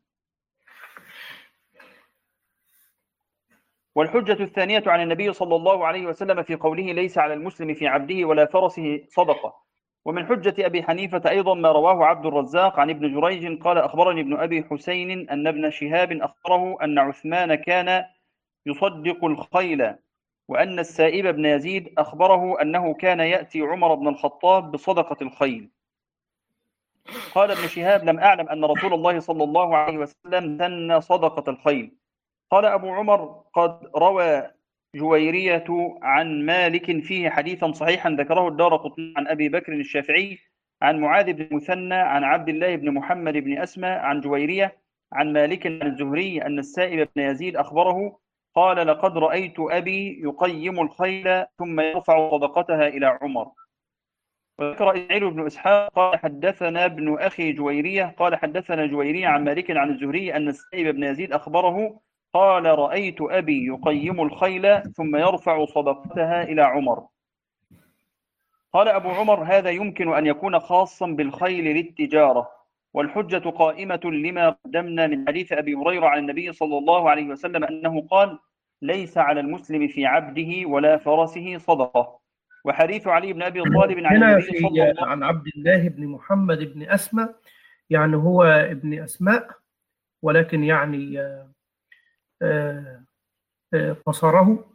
والحجة الثانية عن النبي صلى الله عليه وسلم في قوله ليس على المسلم في عبده ولا فرسه صدقة. ومن حجة أبي حنيفة أيضا ما رواه عبد الرزاق عن ابن جريج قال أخبرني ابن أبي حسين أن ابن شهاب أخبره أن عثمان كان يصدق الخيل، وأن السائب بن يزيد أخبره أنه كان يأتي عمر بن الخطاب بصدقة الخيل. قال ابن شهاب لم أعلم أن رسول الله صلى الله عليه وسلم سن صدقة الخيل. قال أبو عمر قد روى جويرية عن مالك فيه حديثا صحيحا ذكره الدارقطني عن أبي بكر الشافعي عن معاذ بن المثنى عن عبد الله بن محمد بن أسمى عن جويرية عن مالك عن الزهري أن السائب بن يزيد أخبره قال لقد رأيت أبي يقيم الخيل ثم يرفع صدقتها إلى عمر. وذكر إسماعيل بن إسحاق قال حدثنا ابن أخي جويرية قال حدثنا جويرية عن مالك عن الزهري أن السائب بن يزيد أخبره قال رأيت أبي يقيم الخيل ثم يرفع صدقتها إلى عمر. قال أبو عمر: هذا يمكن أن يكون خاصا بالخيل للتجارة، والحجة قائمة لما قدمنا من حديث أبي هريرة عن النبي صلى الله عليه وسلم أنه قال: ليس على المسلم في عبده ولا فرسه صدقة. وحديث علي بن أبي طالب عن هنا النبي في صلى الله عن عبد الله بن محمد بن أسماء، يعني هو ابن أسماء، ولكن يعني آه، آه، آه، قصره.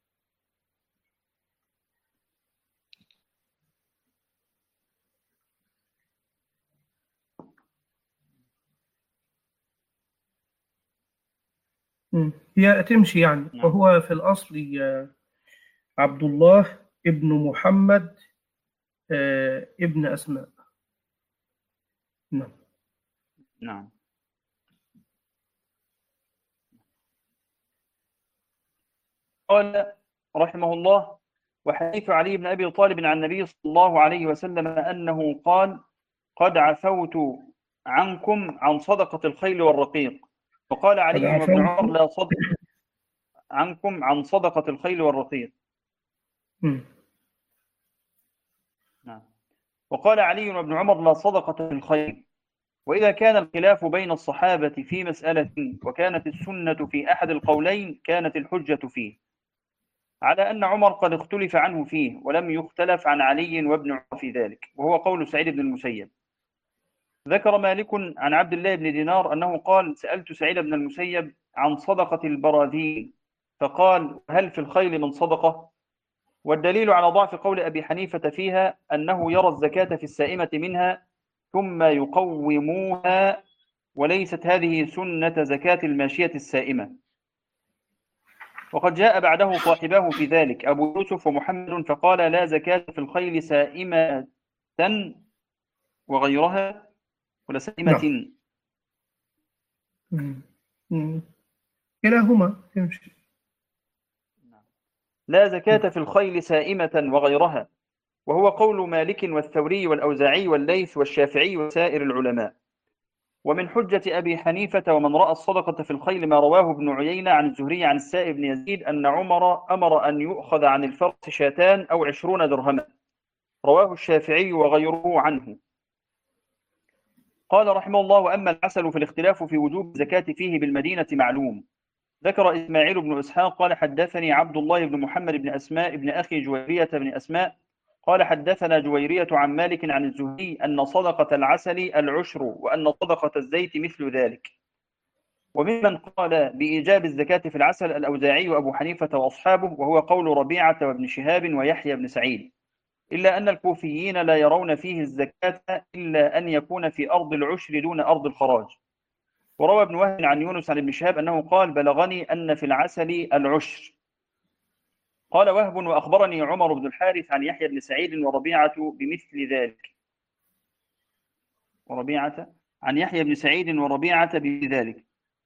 مم. هي تمشي يعني. نعم. فهو في الأصل آه، عبد الله ابن محمد آه، ابن أسماء. نعم. نعم. قال رحمه الله: وحديث علي بن أبي طالب عن النبي صلى الله عليه وسلم أنه قال: قد عفوت عنكم عن صدقة الخيل والرقيق. وقال قد علي وابن عفوت. عمر: لا صدق عنكم عن صدقة الخيل والرقيق. مم. نعم. وقال علي وابن عمر: لا صدقة في الخيل. وإذا كان الخلاف بين الصحابة في مسألة وكانت السنة في أحد القولين كانت الحجة فيه، على أن عمر قد اختلف عنه فيه ولم يختلف عن علي وابن عمر في ذلك، وهو قول سعيد بن المسيب. ذكر مالك عن عبد الله بن دينار أنه قال: سألت سعيد بن المسيب عن صدقة البراذين، فقال: هل في الخيل من صدقة؟ والدليل على ضعف قول أبي حنيفة فيها أنه يرى الزكاة في السائمة منها ثم يقوموها، وليست هذه سنة زكاة الماشية السائمة. وقد جاء بعده صاحباه في ذلك أبو يوسف ومحمد فقال: لا زكاة في الخيل سائمة وغيرها، ولا سائمة. نعم. مم. مم. كلاهما تمشي. لا زكاة في الخيل سائمة وغيرها، وهو قول مالك والثوري والأوزاعي والليث والشافعي وسائر العلماء. ومن حجة أبي حنيفة ومن رأى الصدقة في الخيل ما رواه ابن عيينة عن الزهري عن السائب بن يزيد أن عمر أمر أن يؤخذ عن الفرس شاتان أو عشرون درهما، رواه الشافعي وغيره عنه. قال رحمه الله: وأما العسل فالاختلاف في وجوب الزكاة فيه بالمدينة معلوم. ذكر إسماعيل بن إسحاق قال: حدثني عبد الله بن محمد بن أسماء بن أخي جويرية بن أسماء قال: حدثنا جويرية عن مالك عن الزهري أن صدقة العسل العشر، وأن صدقة الزيت مثل ذلك. وممن قال بإيجاب الزكاة في العسل الأوزاعي وأبو حنيفة وأصحابه، وهو قول ربيعة وابن شهاب ويحيى بن سعيد، إلا أن الكوفيين لا يرون فيه الزكاة إلا أن يكون في أرض العشر دون أرض الخراج. وروى ابن وهب عن يونس عن ابن شهاب أنه قال: بلغني أن في العسل العشر. قال وهب: وأخبرني عمر بن الحارث عن يحيى بن سعيد وربيعة بمثل ذلك. وربيعة عن يحيى بن سعيد وربيعة بذلك،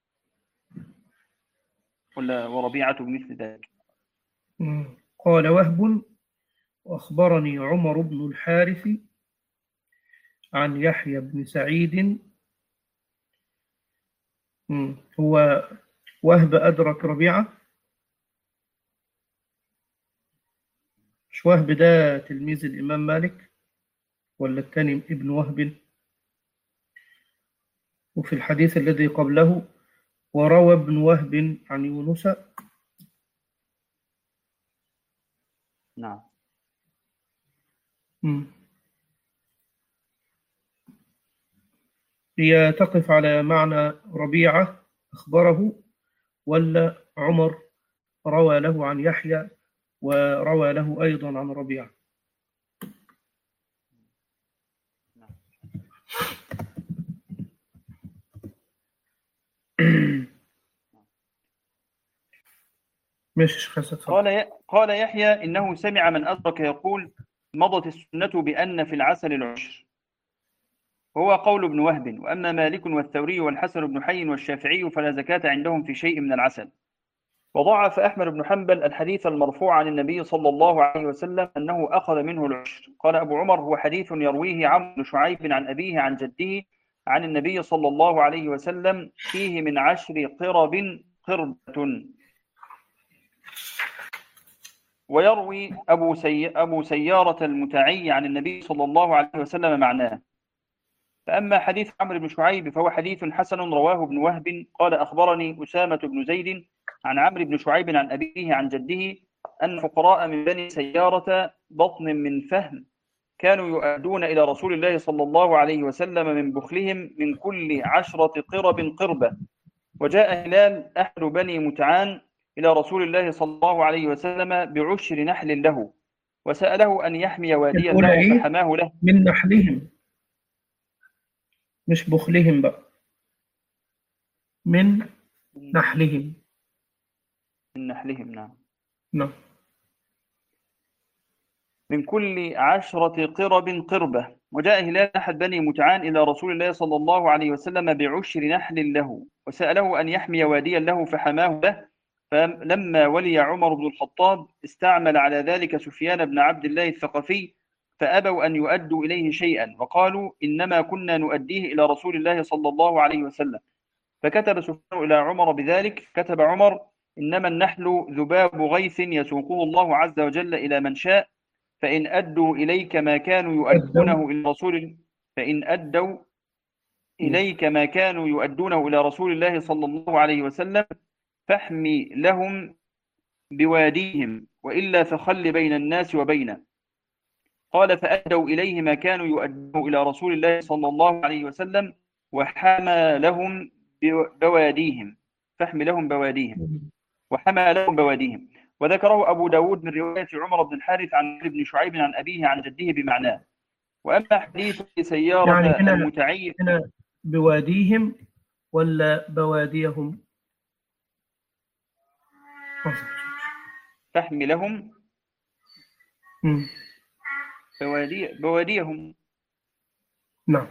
ولا وربيعة بمثل ذلك؟ مم. قال وهب: وأخبرني عمر بن الحارث عن يحيى بن سعيد. مم. هو وهب أدرك ربيعة؟ مش وهب ده تلميذ الإمام مالك ولا الثاني ابن وهب؟ وفي الحديث الذي قبله: وروى ابن وهب عن يونس. نعم. مم. هي تقف على معنى ربيعة أخبره، ولا عمر روى له عن يحيى وروى له أيضا عن ربيعة؟ مش خسد. قال قال يحيى: إنه سمع من أدرك يقول: مضت السنة بأن في العسل العشر، هو قول ابن وهب. وأما مالك والثوري والحسن بن حي والشافعي فلا زكاة عندهم في شيء من العسل. وضعف أحمد بن حنبل الحديث المرفوع عن النبي صلى الله عليه وسلم أنه أخذ منه العشر. قال أبو عمر: هو حديث يرويه عمرو بن شعيب عن أبيه عن جده عن النبي صلى الله عليه وسلم فيه من عشر قرب قربة. ويروي أبو, سي... أبو سيارة المتعي عن النبي صلى الله عليه وسلم معناه. فأما حديث عمرو بن شعيب فهو حديث حسن رواه ابن وهب قال أخبرني أسامة بن زيد عن عمرو بن شعيب عن أبيه عن جده أن فقراء من بني سيارة بطن من فهم كانوا يؤدون إلى رسول الله صلى الله عليه وسلم من بخلهم من كل عشرة قرب قربة. وجاء هلال أحد بني متعان إلى رسول الله صلى الله عليه وسلم بعشر نحل له وسأله أن يحمي واديا له فحماه له. من نحلهم مش بخلهم بقى، من نحلهم. من نحلهم نعم نعم. من كل عشرة قرب قربة. وجاء هلال أحد بني متعان إلى رسول الله صلى الله عليه وسلم بعشر نحل له وسأله أن يحمي واديا له فحماه له. فلما ولي عمر بن الخطاب استعمل على ذلك سفيان بن عبد الله الثقفي فأبوا أن يؤدوا إليه شيئا وقالوا إنما كنا نؤديه إلى رسول الله صلى الله عليه وسلم. فكتب سفيان إلى عمر بذلك. كتب عمر إنما النحل ذباب غيث يسوقه الله عز وجل إلى من شاء فإن أدوا إليك ما كانوا يؤدونه إلى رسول فإن أدوا إليك ما كانوا يؤدونه إلى رسول الله صلى الله عليه وسلم فاحمي لهم بواديهم وإلا فخل بين الناس وبينه. قال فأدوا إليه ما كانوا يؤدونه إلى رسول الله صلى الله عليه وسلم وحمى لهم بواديهم فاحمي لهم بواديهم وحمى لهم بواديهم. وذكره أبو داود من رواية عمر بن الحارث عن ابن شعيب عن أبيه عن جده بمعناه. وأما حديث سيارة يعني هنا المتعي هنا بواديهم ولا بواديهم؟ فاحمي لهم مم. بوادي بواديهم. نعم.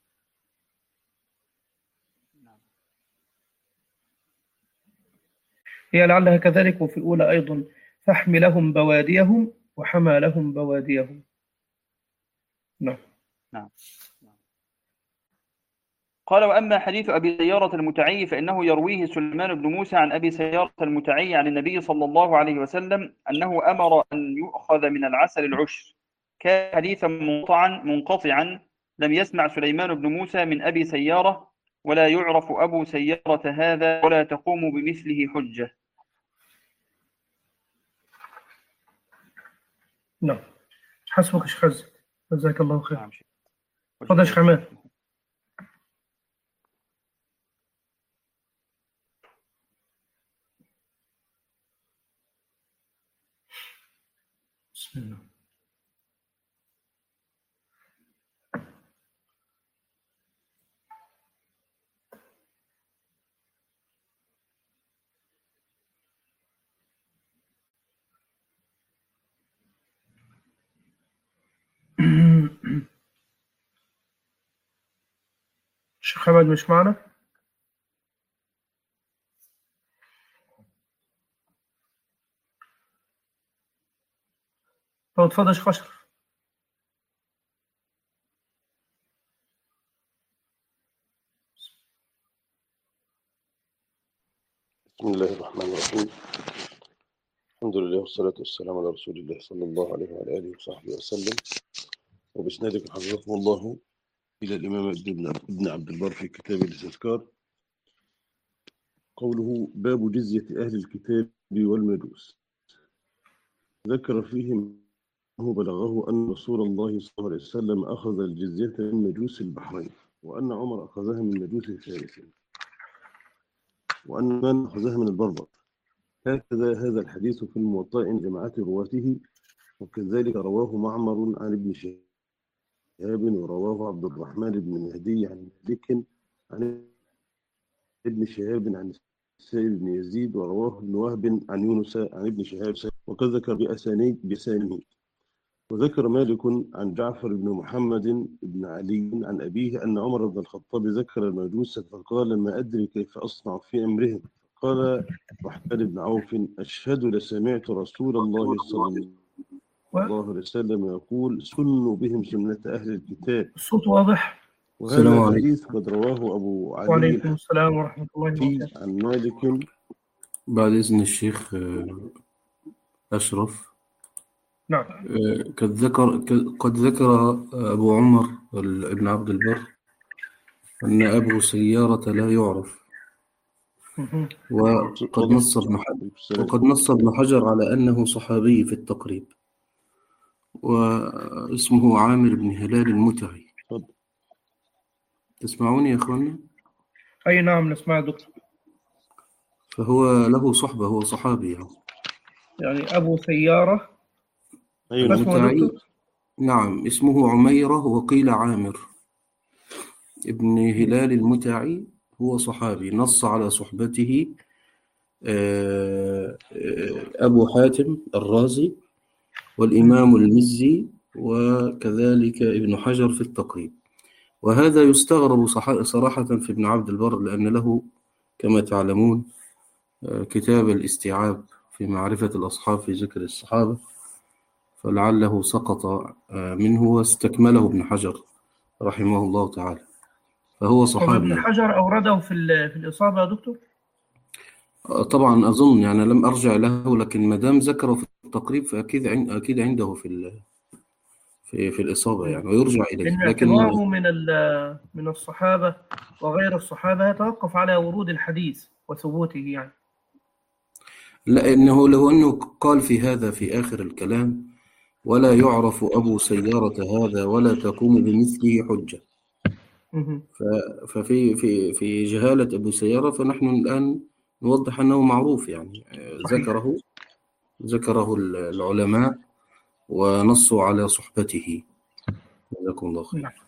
هي لعلها كذلك، وفي الأولى أيضا فاحمي لهم بواديهم وحمى لهم بواديهم. نعم. نعم. قال وأما حديث أبي سيارة المتعي فإنه يرويه سليمان بن موسى عن أبي سيارة المتعي عن النبي صلى الله عليه وسلم أنه أمر أن يؤخذ من العسل العشر. كان حديثا منقطعا منقطعا لم يسمع سليمان بن موسى من أبي سيارة ولا يعرف أبو سيارة هذا ولا تقوم بمثله حجة. نعم. حسبك شيخ خزن، جزاك الله خير. تفضل يا شيخ عماد. بسم الله. الشيخ حمد مش معنا؟ طب اتفضل يا شيخ أشرف. بسم الله الرحمن الرحيم. الحمد لله والصلاة والسلام على رسول الله صلى الله عليه وعلى آله وصحبه وسلم. وبسنادكم حفظكم الله إلى الإمام ابن عبد البر في كتاب الاستذكار. قوله باب جزية أهل الكتاب والمجوس. ذكر فيه أنه بلغه أن رسول الله صلى الله عليه وسلم أخذ الجزية من مجوس البحرين وأن عمر أخذها من مجوس فارس وأن من أخذها من البربر. هكذا هذا الحديث في الموطأ جماعة رواته، وكذلك رواه معمر عن ابن شهاب ورواه عبد الرحمن بن مهدي عن مالك عن ابن شهاب عن السائب بن يزيد ورواه ابن وهب عن يونس عن ابن شهاب وكذكر بأسانيد بسانه. وذكر مالك عن جعفر بن محمد بن علي عن أبيه أن عمر بن الخطاب ذكر المجوس فقال ما أدري كيف أصنع في أمرهم. قال الرحمن بن عوف أشهد لسمعت رسول الله صلى الله عليه وسلم يقول سنوا بهم سنة أهل الكتاب. الصوت واضح؟ وهذا الحديث قد رواه أبو علي وعليكم السلام ورحمة الله وبركاته. عن مالك بعد إذن الشيخ آه، أشرف. نعم. آه، قد ذكر قد ذكر أبو عمر ال- ابن عبد البر أن أبو سيارة لا يعرف، مهم. وقد نص ابن حجر وقد نص ابن حجر على أنه صحابي في التقريب، واسمه عامر بن هلال المتعي. اتفضل. تسمعوني يا أخوانا؟ أي نعم نسمع دكتور. فهو له صحبة، هو صحابي يعني. يعني أبو سيارة أيوة ما اسمه المتعي. دكتور؟ نعم، اسمه عميرة وقيل عامر ابن هلال المتعي، هو صحابي نص على صحبته آه، آه، أبو حاتم الرازي والإمام المزي وكذلك ابن حجر في التقريب. وهذا يستغرب صح- صراحة في ابن عبد البر، لأن له كما تعلمون آه، كتاب الاستيعاب في معرفة الأصحاب في ذكر الصحابة، فلعله سقط آه، منه واستكمله ابن حجر رحمه الله تعالى، فهو طب صحابي ابن يعني. حجر أورده في ال- في الإصابة يا دكتور؟ آه، طبعا أظن يعني لم أرجع له، لكن ما دام ذكره في التقريب فأكيد عن- أكيد عنده في ال- في في الإصابة يعني، ويرجع إليه. لأن لكن اعتباره من ال- من الصحابة وغير الصحابة يتوقف على ورود الحديث وثبوته يعني. لأنه لو أنه قال في هذا في آخر الكلام: ولا يعرف أبو سيارة هذا ولا تقوم بمثله حجة، مهم. ف- ففي في في جهالة أبو سيارة، فنحن الآن نوضح أنه معروف يعني. آه، صحيح. ذكره ذكره العلماء ونصوا على صحبته. جزاكم الله خير. نعم.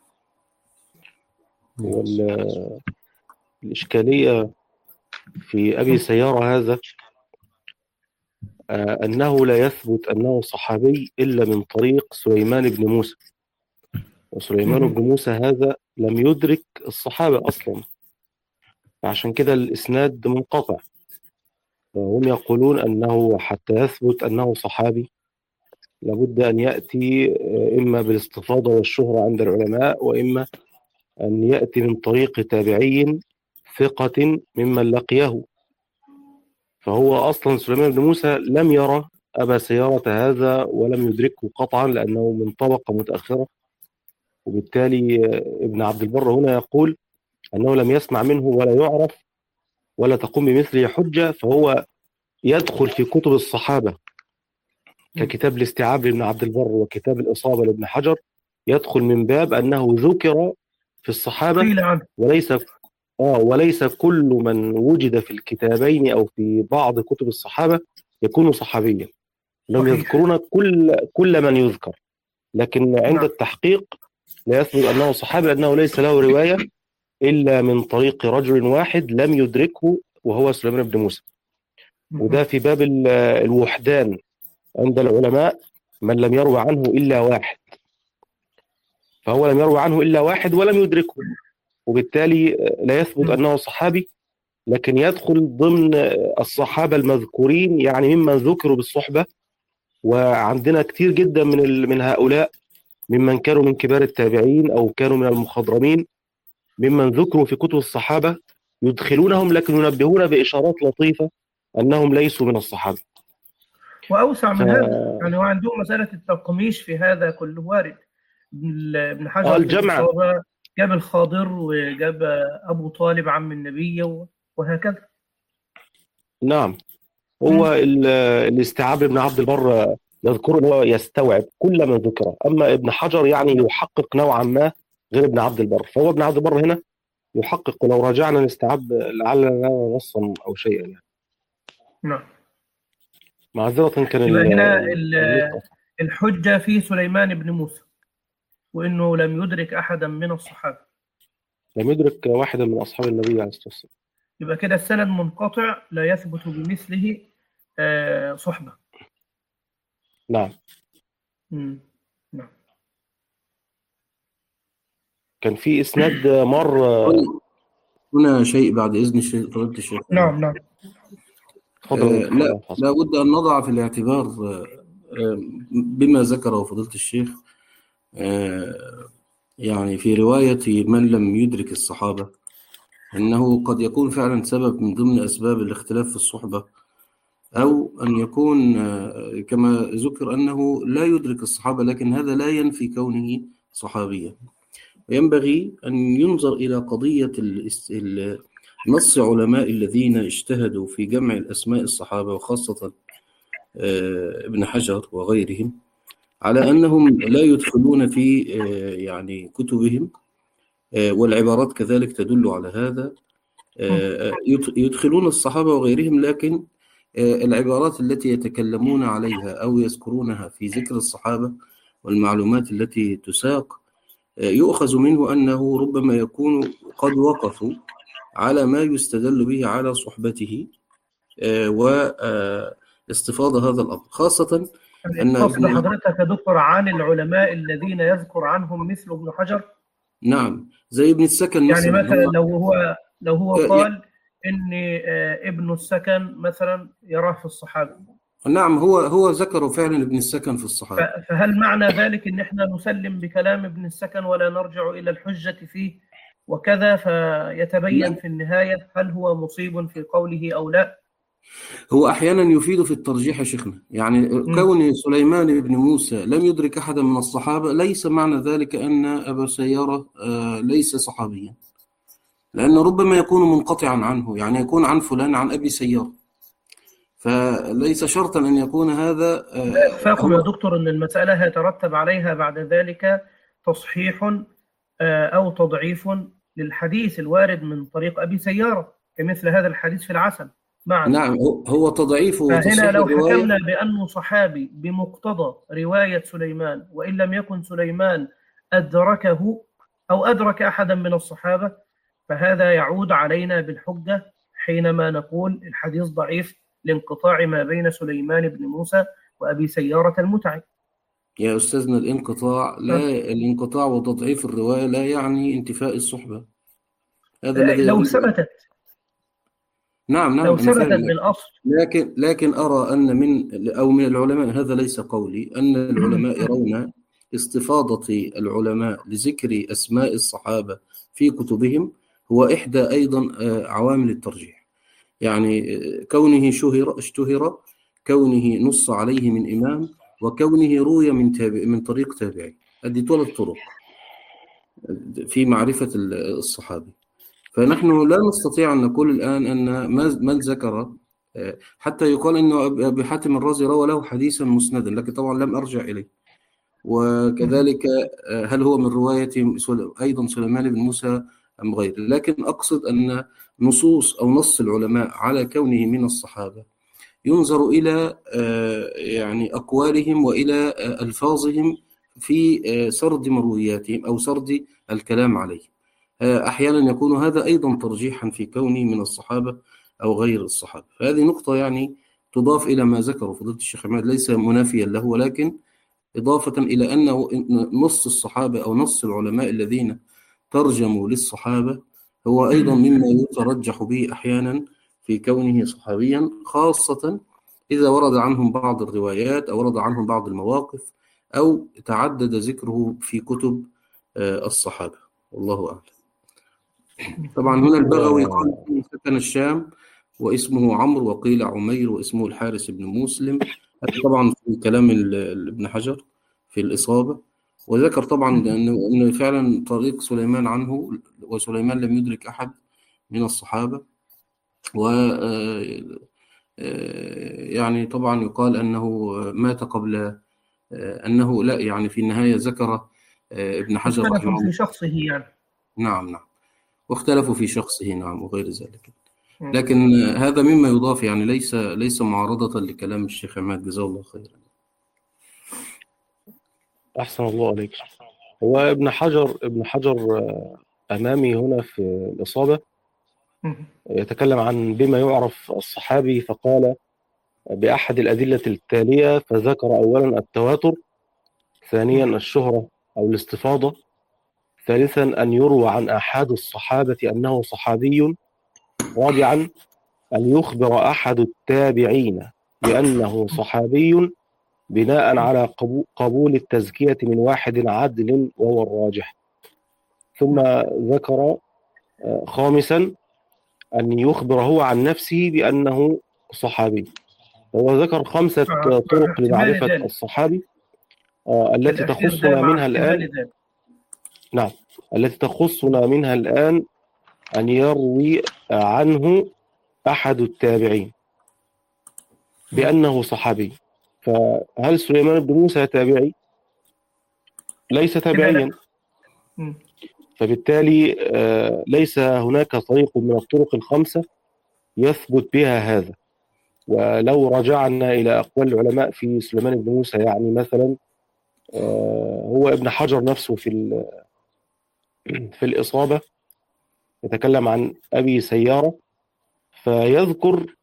وال- الإشكالية في أبي سيارة هذا آه، أنه لا يثبت أنه صحابي إلا من طريق سليمان بن موسى، وسليمان مهم. بن موسى هذا لم يدرك الصحابة أصلا، فعشان كده الإسناد منقطع. وهم يقولون أنه حتى يثبت أنه صحابي لابد أن يأتي آه، إما بالاستفاضة والشهرة عند العلماء، وإما أن يأتي من طريق تابعي ثقة ممن لقيه. فهو أصلا سليمان بن موسى لم يرى أبا سيارة هذا ولم يدركه قطعا، لأنه من طبقة متأخرة، وبالتالي آه، ابن عبد البر هنا يقول أنه لم يسمع منه ولا يعرف ولا تقوم بمثله حجة، فهو يدخل في كتب الصحابة ككتاب الاستيعاب لابن عبد البر وكتاب الإصابة لابن حجر، يدخل من باب أنه ذكر في الصحابة، قيل عنه. وليس آه وليس كل من وجد في الكتابين أو في بعض كتب الصحابة يكون صحابيا. لم صحيح. يذكرون كل كل من يذكر، لكن عند نعم. التحقيق لا يثبت أنه صحابي، لأنه ليس له رواية إلا من طريق رجل واحد لم يدركه وهو سليمان بن موسى. وده مهم. في باب ال- الوحدان عند العلماء، من لم يروى عنه إلا واحد، فهو لم يروى عنه إلا واحد ولم يدركه، وبالتالي لا يثبت مم. أنه صحابي، لكن يدخل ضمن الصحابة المذكورين، يعني ممن ذكروا بالصحبة. وعندنا كتير جدا من ال- من هؤلاء ممن كانوا من كبار التابعين أو كانوا من المخضرمين، ممن ذكروا في كتب الصحابة، يدخلونهم لكن ينبهون بإشارات لطيفة أنهم ليسوا من الصحابة. وأوسع ف... من هذا يعني، وعندهم مسألة التقميش في هذا كله وارد. ابن ابن آه حجر في الجمع الإصابة جاب الخاضر وجاب أبو طالب عم النبي و- وهكذا. نعم. مم. هو ال- الاستيعاب ابن عبد البر يذكر أنه يستوعب كل من ذكره، أما ابن حجر يعني يحقق نوعا ما غير ابن عبد البر، فهو ابن عبد البر هنا يحقق، ولو راجعنا الاستيعاب لعلنا نصا أو شيئا يعني. نعم. معذرة كان يبقى ال- هنا ال- ال- النقطة. الحجة في سليمان بن موسى، وإنه لم يدرك أحدا من الصحابة. لم يدرك واحدا من أصحاب النبي عليه الصلاة والسلام. يبقى كده السند منقطع لا يثبت بمثله آه، صحبة. نعم. مم. نعم. كان في إسناد مر. هنا شيء بعد إذن الشيخ فضيلة الشيخ. نعم. نعم. تفضل آه، يا لا فضل. لا بد أن نضع في الاعتبار آه، آه، بما ذكره فضيلة الشيخ، آه، يعني في رواية من لم يدرك الصحابة، أنه قد يكون فعلا سبب من ضمن أسباب الاختلاف في الصحبة أو أن يكون كما ذكر أنه لا يدرك الصحابة، لكن هذا لا ينفي كونه صحابيا. وينبغي أن ينظر إلى قضية نص علماء الذين اجتهدوا في جمع الأسماء الصحابة، وخاصة ابن حجر وغيرهم، على أنهم لا يدخلون في يعني كتبهم، والعبارات كذلك تدل على هذا، يدخلون الصحابة وغيرهم، لكن العبارات التي يتكلمون عليها أو يذكرونها في ذكر الصحابة والمعلومات التي تساق يؤخذ منه أنه ربما يكون قد وقفوا على ما يستدل به على صحبته واستفاضة هذا الأمر، خاصة أن قصد حضرتك يا دكتور عن العلماء الذين يذكر عنهم مثل ابن حجر؟ نعم، زي ابن السكن يعني مثلا. مثلا لو هو لو هو قال إن ابن السكن مثلا يراه في الصحابة. نعم، هو هو ذكر فعلا ابن السكن في الصحابة. فهل معنى ذلك إن إحنا نسلم بكلام ابن السكن ولا نرجع إلى الحجة فيه وكذا، فيتبين في النهاية هل هو مصيب في قوله أو لا؟ هو أحيانا يفيد في الترجيح يا شيخنا، يعني م. كون سليمان بن موسى لم يدرك أحدا من الصحابة ليس معنى ذلك أن أبا سيارة ليس صحابيا، لأنه ربما يكون منقطعا عنه، يعني يكون عن فلان عن أبي سيارة، فليس شرطا أن يكون هذا. فاكم يا دكتور أن المسألة يترتب عليها بعد ذلك تصحيح أو تضعيف للحديث الوارد من طريق أبي سيارة كمثل هذا الحديث في العسل معا. نعم، هو تضعيفه. فهنا لو حكمنا بأنه صحابي بمقتضى رواية سليمان، وإن لم يكن سليمان أدركه أو أدرك أحدا من الصحابة، فهذا يعود علينا بالحجة حينما نقول الحديث ضعيف لانقطاع ما بين سليمان بن موسى وأبي سيارة المتعب. يا أستاذنا، الانقطاع لا الانقطاع وتضعيف الرواية لا يعني انتفاء الصحبة. هذا الذي لو ثبتت نعم نعم لو ثبتت بالأصل. لكن لكن أرى أن من أو من العلماء، هذا ليس قولي، أن العلماء يرون استفاضة العلماء لذكر أسماء الصحابة في كتبهم هو إحدى أيضا عوامل الترجيح، يعني كونه شهر اشتهر، كونه نص عليه من إمام، وكونه روي من تابع من طريق تابعي. هذه ثلاث طرق في معرفة الصحابي. فنحن لا نستطيع أن نقول الآن أن من ذكر، حتى يقال أنه أبي حاتم الرازي روى له حديثا مسندا، لكن طبعا لم أرجع إليه. وكذلك هل هو من رواية أيضا سليمان بن موسى أم غيره؟ لكن أقصد أن نصوص أو نص العلماء على كونه من الصحابة ينظر إلى يعني أقوالهم وإلى ألفاظهم في سرد مروياتهم أو سرد الكلام عليه. أحيانا يكون هذا أيضا ترجيحا في كونه من الصحابة أو غير الصحابة. فهذه نقطة يعني تضاف إلى ما ذكره فضيلة الشيخ عماد، ليس منافيا له، ولكن إضافة إلى أن نص الصحابة أو نص العلماء الذين ترجموا للصحابة هو أيضا مما يترجح به أحيانا في كونه صحابيا، خاصة إذا ورد عنهم بعض الروايات أو ورد عنهم بعض المواقف أو تعدد ذكره في كتب الصحابة، والله أعلم. طبعا هنا البغوي قال سكن الشام واسمه عمرو، وقيل عمير واسمه الحارث بن مسلم. هذا طبعا في كلام ابن حجر في الإصابة، وذكر طبعا أنه فعلا طريق سليمان عنه، وسليمان لم يدرك أحد من الصحابة. و يعني طبعا يقال أنه مات قبل أنه لا، يعني في النهاية ذكر ابن حجر رحمه الله في شخصه يعني. نعم نعم واختلفوا في شخصه، نعم، وغير ذلك. لكن هذا مما يضاف، يعني ليس ليس معارضة لكلام الشيخ عماد، جزاه الله خيرا. أحسن الله عليك. هو ابن حجر ابن حجر أمامي هنا في الإصابة يتكلم عن بما يعرف الصحابي، فقال بأحد الأدلة التالية، فذكر أولا التواتر، ثانيا الشهرة أو الاستفاضة، ثالثا أن يروى عن أحد الصحابة أنه صحابي، رابعا أن يخبر أحد التابعين بأنه صحابي بناء على قبول التزكية من واحد عدل وهو الراجح، ثم ذكر خامسا أن يخبر هو عن نفسه بأنه صحابي، هو ذكر خمسة مع طرق احتمال لمعرفة ذلك الصحابي آه، التي الأخير ده تخصنا مع منها الآن. احتمال ذلك. نعم، التي تخصنا منها الآن أن يروي عنه أحد التابعين بأنه صحابي. فهل سليمان بن موسى تابعي؟ ليس كده لا. تابعيا، مم. فبالتالي آه، ليس هناك طريق من الطرق الخمسة يثبت بها هذا. ولو رجعنا إلى أقوال العلماء في سليمان بن موسى، يعني مثلا آه، هو ابن حجر نفسه في ال- في الإصابة يتكلم عن أبي سيارة، فيذكر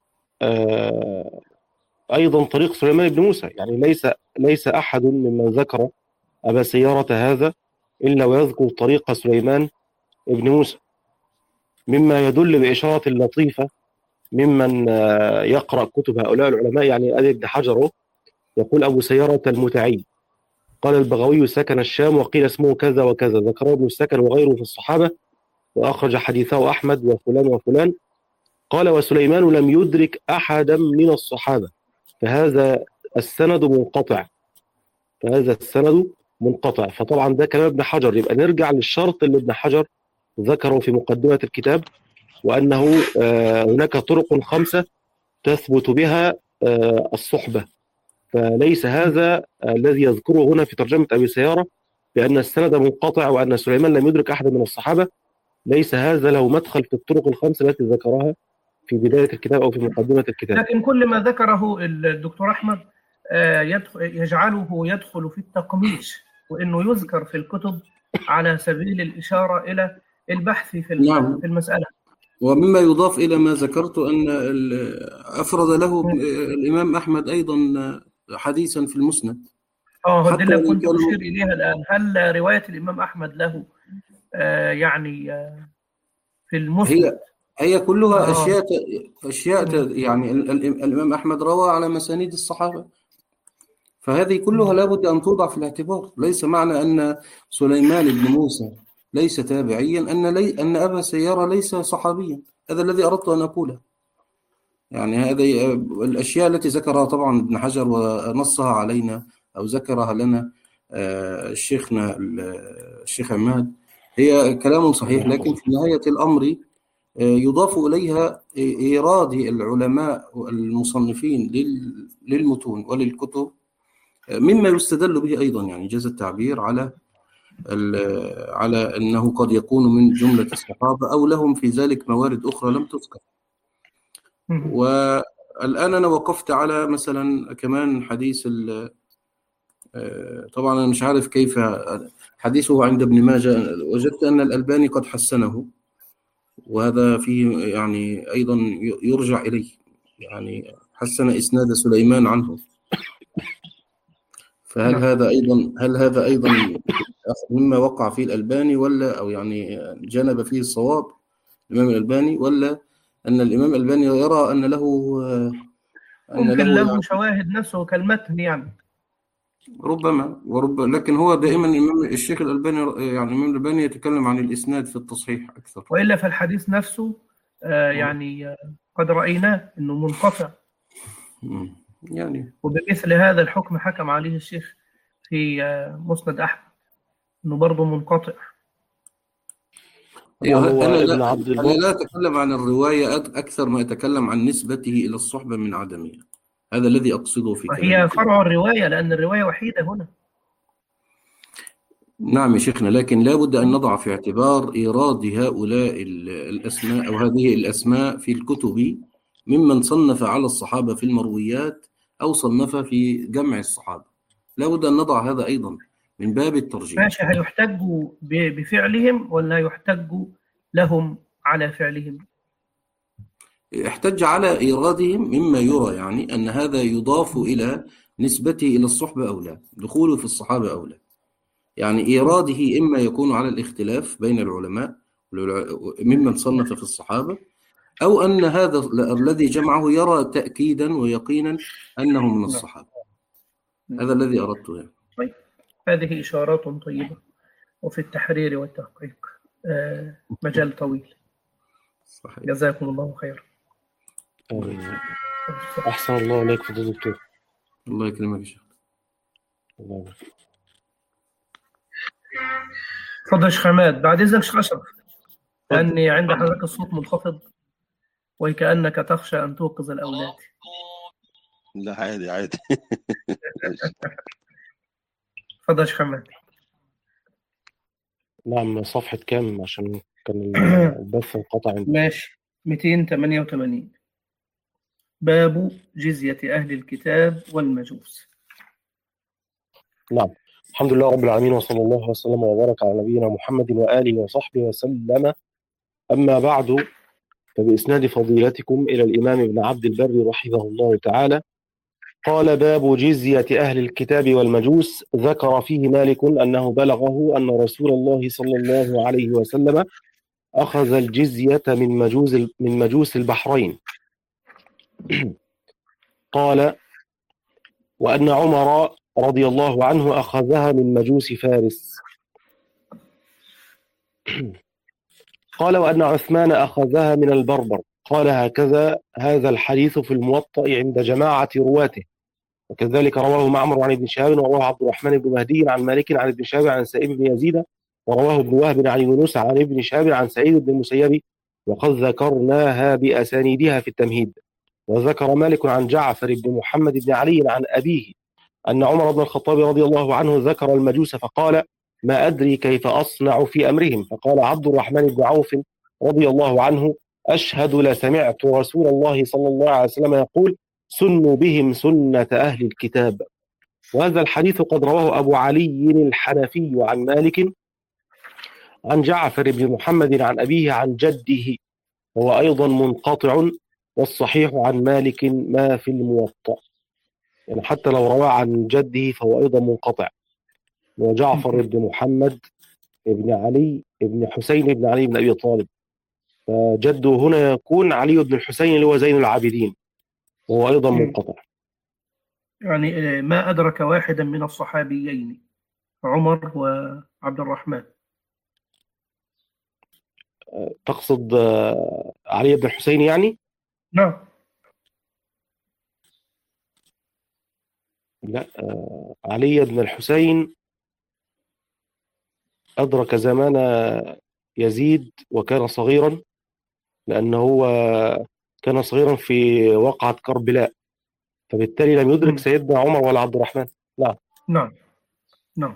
آه، أيضا طريق سليمان بن موسى. يعني ليس ليس أحد ممن ذكر أبا سيارة هذا إلا ويذكر طريق سليمان بن موسى، مما يدل بإشارة لطيفة ممن آه، يقرأ كتب هؤلاء العلماء. يعني أبي ابن حجر يقول أبو سيارة المتعي، قال البغوي سكن الشام وقيل اسمه كذا وكذا، ذكره ابن السكن وغيره في الصحابة وأخرج حديثه أحمد وفلان وفلان. قال وسليمان لم يدرك أحدا من الصحابة، فهذا السند منقطع فهذا السند منقطع. فطبعا ده كلام ابن حجر. يبقى نرجع للشرط اللي ابن حجر ذكره في مقدمة الكتاب، وأنه آه، هناك طرق خمسة تثبت بها آه، الصحبة. فليس هذا الذي يذكره هنا في ترجمة أبي سيارة بأن السند منقطع وأن سليمان لم يدرك أحد من الصحابة. ليس هذا له مدخل في الطرق الخمسة التي ذكرها في بداية الكتاب أو في مقدمة الكتاب. لكن كل ما ذكره الدكتور أحمد آه، يدخل يجعله يدخل في التقميش، وإنه يذكر في الكتب على سبيل الإشارة إلى البحث في ال- نعم. في المسألة. ومما يضاف إلى ما ذكرت أن ال- أفرد له الإمام أحمد أيضا حديثا في المسند، اه دي حتى اللي وإن كنت كان أشير إليها الآن. هل رواية الإمام أحمد له آه، يعني آه، في المسند؟ هي هي كلها آه. أشياء أشياء مم. يعني ال- ال- الإمام أحمد روى على مسانيد الصحابة، فهذه كلها لابد أن توضع في الاعتبار. ليس معنى أن سليمان بن موسى ليس تابعيا أن لي أن أبا سيارة ليس صحابيا. هذا الذي أردت أن أقوله. يعني هذه الأشياء التي ذكرها طبعا ابن حجر ونصها علينا أو ذكرها لنا آه، شيخنا الشيخ عماد هي كلام صحيح، لكن في نهاية الأمر آه، يضاف إليها إيراد العلماء المصنفين لل- للمتون وللكتب آه، مما يستدل به أيضا، يعني جاز التعبير على ال- على أنه قد يكون من جملة الصحابة أو لهم في ذلك موارد أخرى لم تذكر. مم. والآن أنا وقفت على مثلا كمان حديث ال- آه، طبعا أنا مش عارف كيف حديثه عند ابن ماجه، وجدت أن الألباني قد حسنه، وهذا فيه يعني أيضا يرجع إليه، يعني حسن إسناد سليمان عنه. فهل نعم. هذا أيضا هل هذا أيضا مما وقع فيه الألباني، ولا أو يعني جانب فيه الصواب الإمام الألباني، ولا أن الإمام الألباني يرى أن له أن ممكن له له يعني شواهد نفسه كالمتن يعني. ربما ورب لكن هو دائما الإمام الشيخ الألباني يعني الإمام الألباني يتكلم عن الإسناد في التصحيح أكثر. وإلا فالحديث نفسه آه، يعني آه، قد رأيناه إنه منقطع، مم. يعني وبمثل هذا الحكم حكم عليه الشيخ في آه، مسند أحمد إنه برضه منقطع. طبعا هو أنا لا ابن عبد أنا البر. لا أتكلم عن الرواية أك- أكثر ما أتكلم عن نسبته إلى الصحبة من عدمها. هذا الذي أقصده في كلامي. وهي فرع الرواية، لأن الرواية وحيدة هنا. نعم يا شيخنا، لكن لا بد أن نضع في اعتبار إيراد هؤلاء ال- الأسماء أو هذه الأسماء في الكتب ممن صنف على الصحابة في المرويات أو صنف في جمع الصحابة. لا بد أن نضع هذا أيضا من باب الترجيح. ماشي، هيحتجوا ب- بفعلهم ولا يحتجوا لهم على فعلهم؟ احتج على إيرادهم مما يرى يعني أن هذا يضاف إلى نسبته إلى الصحبة أو لا، دخوله في الصحابة أو لا. يعني إيراده إما يكون على الاختلاف بين العلماء ممن صنف في الصحابة، أو أن هذا الذي جمعه يرى تأكيدا ويقينا أنه من الصحابة. هذا الذي أردته يعني. طيب، هذه إشارات طيبة، وفي التحرير والتحقيق آه، مجال طويل. صحيح. جزاكم الله خيرا. آه، أحسن الله إليك فضيلة الدكتور. الله يكرمك يا شيخ. الله يبارك. اتفضل يا شيخ عماد. بعد إذنك شيخ أشرف، لأني عند حضرتك الصوت منخفض وكأنك تخشى أن توقظ الأولاد. لا عادي عادي. اتفضل يا شيخ عماد. نعم، صفحة كام عشان كان البث انقطع عندي؟ ماشي، مئتين وثمانية وثمانين. باب جزية أهل الكتاب والمجوس. نعم، الحمد لله رب العالمين، وصلى الله وسلم وبارك على نبينا محمد وآله وصحبه وسلم. أما بعد، فبإسناد فضيلتكم إلى الإمام ابن عبد البر رحمه الله تعالى قال: باب جزية أهل الكتاب والمجوس. ذكر فيه مالك أنه بلغه أن رسول الله صلى الله عليه وسلم أخذ الجزية من مجوس من مجوس البحرين. قال: وأن عمر رضي الله عنه أخذها من مجوس فارس. قال: وأن عثمان أخذها من البربر. قال: هكذا هذا الحديث في الموطأ عند جماعة رواته، وكذلك رواه معمر عن ابن شهاب، ورواه عبد الرحمن بن مهدي عن مالك عن ابن شهاب عن سعيد بن يزيد، ورواه ابن وهب عن يونس عن ابن شهاب عن سعيد بن المسيب، وقد ذكرناها بأسانيدها في التمهيد. وذكر مالك عن جعفر بن محمد بن علي عن أبيه أن عمر بن الخطاب رضي الله عنه ذكر المجوس فقال: ما أدري كيف أصنع في أمرهم. فقال عبد الرحمن بن عوف رضي الله عنه: أشهد لسمعت رسول الله صلى الله عليه وسلم يقول: سنوا بهم سنة أهل الكتاب. وهذا الحديث قد رواه أبو علي الحنفي عن مالك عن جعفر بن محمد عن أبيه عن جده، وهو أيضا منقطع، والصحيح عن مالك ما في الموطأ. يعني حتى لو روى عن جده فهو أيضا منقطع. وجعفر بن محمد بن علي بن حسين بن علي بن أبي طالب، فجده هنا يكون علي بن الحسين اللي هو زين العابدين، وهو أيضا منقطع. يعني ما أدرك واحدا من الصحابيين، عمر وعبد الرحمن. تقصد علي بن الحسين يعني؟ نعم. لا، علي بن الحسين أدرك زمان يزيد وكان صغيرا، لأنه هو كان صغيرا في وقعة كربلاء، فبالتالي لم يدرك سيدنا عمر ولا عبد الرحمن. نعم نعم نعم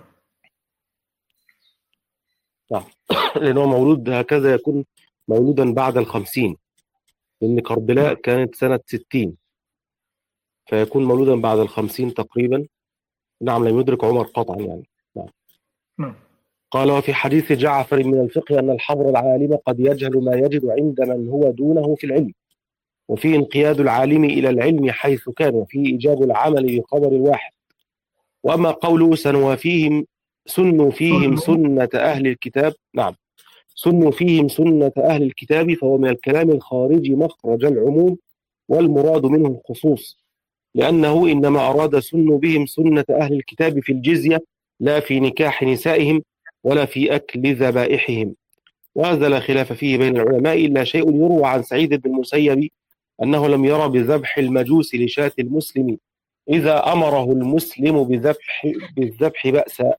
نعم. لأنه مولود هكذا يكون مولودا بعد الخمسين، لأن كربلاء كانت سنة ستين، فيكون مولودا بعد الخمسين تقريبا. نعم، لم يدرك عمر قطعا يعني. نعم. نعم. قال: وفي حديث جعفر من الفقه أن الحبر العالم قد يجهل ما يجد عند من هو دونه في العلم، وفي انقياد العالم إلى العلم حيث كان، وفي إيجاب العمل بخبر الواحد. وأما قوله سنوافيهم سنوا فيهم سنة أهل الكتاب، نعم، سنوا فيهم سنة أهل الكتاب، فهو من الكلام الخارجي مخرج العموم، والمراد منه الخصوص، لأنه إنما أراد سنوا بهم سنة أهل الكتاب في الجزية، لا في نكاح نسائهم ولا في أكل ذبائحهم. وهذا لا خلاف فيه بين العلماء، إلا شيء يروى عن سعيد بن المسيب أنه لم يرى بذبح المجوس لشاة المسلم إذا أمره المسلم بذبح بالذبح بأسا.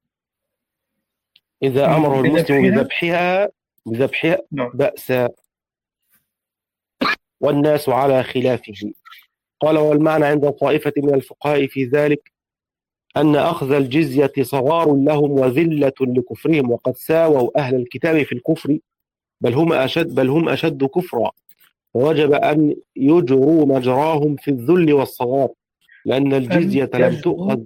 إذا أمره المسلم بذبحها بذبحها بأسا، والناس على خلافه. قال: والمعنى عند طائفة من الفقهاء في ذلك أن أخذ الجزية صغار لهم وذلة لكفرهم، وقد ساووا أهل الكتاب في الكفر، بل هم أشد بل هم أشد كفرا، ووجب أن يجروا مجراهم في الذل والصغار، لأن الجزية لم تؤخذ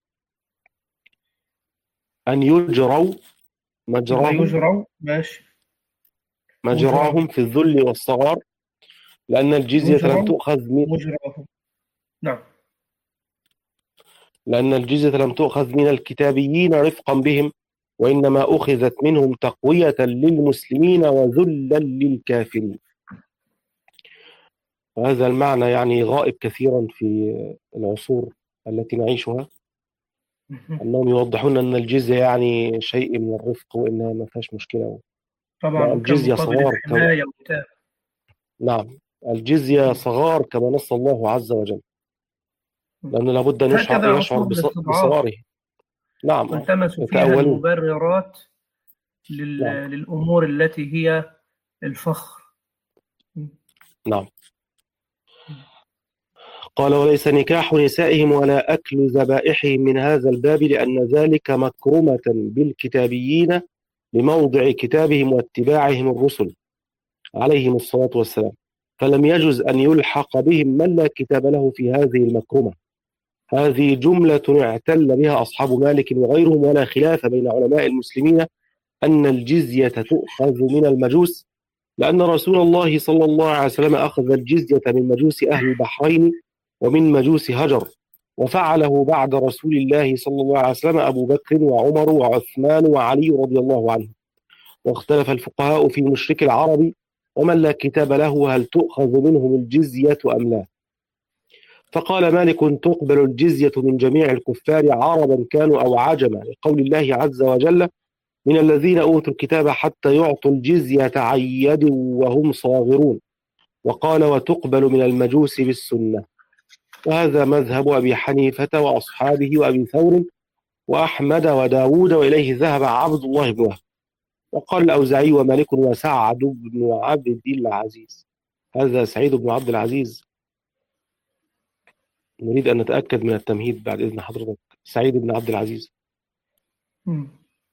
أن يجروا مجراهم يجروا ماشي مجراهم في الذل والصغار، لأن الجزية لم تؤخذ من مجراهم. نعم. لأن الجزية لم تؤخذ من الكتابيين رفقا بهم، وإنما أخذت منهم تقوية للمسلمين وذلا للكافرين. وهذا المعنى يعني غائب كثيرا في العصور التي نعيشها، أنهم يوضحون أن الجزية يعني شيء من الرفق وإنها ما فيهاش مشكلة. طبعا الجزية صغار. كم... نعم. نعم، الجزية صغار كما نص الله عز وجل، لأنه لابد أن يشعر, هكذا يشعر عصور بص- الاستضعاف بصغاره. نعم، آه. والتمسوا فيها يتأولون. المبررات لل... نعم للأمور التي هي الفخر. نعم. قال وليس نكاح نسائهم ولا أكل ذبائحهم من هذا الباب، لأن ذلك مكرمة بالكتابيين لموضع كتابهم واتباعهم الرسل عليهم الصلاة والسلام، فلم يجز أن يلحق بهم من لا كتاب له في هذه المكرمة. هذه جملة اعتل بها أصحاب مالك وغيرهم، ولا خلاف بين علماء المسلمين أن الجزية تؤخذ من المجوس، لأن رسول الله صلى الله عليه وسلم أخذ الجزية من مجوس أهل البحرين ومن مجوس هجر، وفعله بعد رسول الله صلى الله عليه وسلم أبو بكر وعمر وعثمان وعلي رضي الله عنه. واختلف الفقهاء في مشرك العرب ومن لا كتاب له هل تؤخذ منهم الجزية أم لا، فقال مالك تقبل الجزية من جميع الكفار عربا كانوا أو عجما، لقول الله عز وجل من الذين أوتوا الكتاب حتى يعطوا الجزية عن يد وهم صاغرون. وقال وتقبل من المجوس بالسنة، وهذا مذهب أبي حنيفة وأصحابه وأبي ثور وأحمد وداود، وإليه ذهب عبد الله بن وهب. وقال الأوزاعي ومالك وسعد بن عبد العزيز. هذا سعيد بن عبد العزيز، نريد أن نتأكد من التمهيد بعد إذن حضرتك. سعيد بن عبد العزيز مم.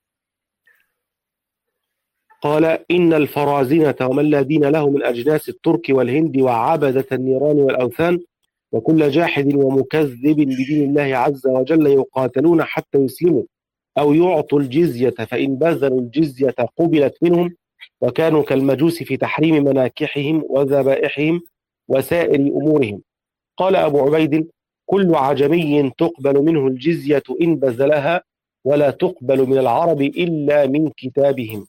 قال إن الفرازنة ومن لا دين له من أجناس الترك والهند وعبدة النيران والأوثان وكل جاحد ومكذب بدين الله عز وجل يقاتلون حتى يسلموا أو يعطوا الجزية، فإن بذلوا الجزية قبلت منهم، وكانوا كالمجوس في تحريم مناكحهم وذبائحهم وسائر أمورهم. قال أبو عبيد كل عجمي تقبل منه الجزية إن بذلها، ولا تقبل من العرب إلا من كتابهم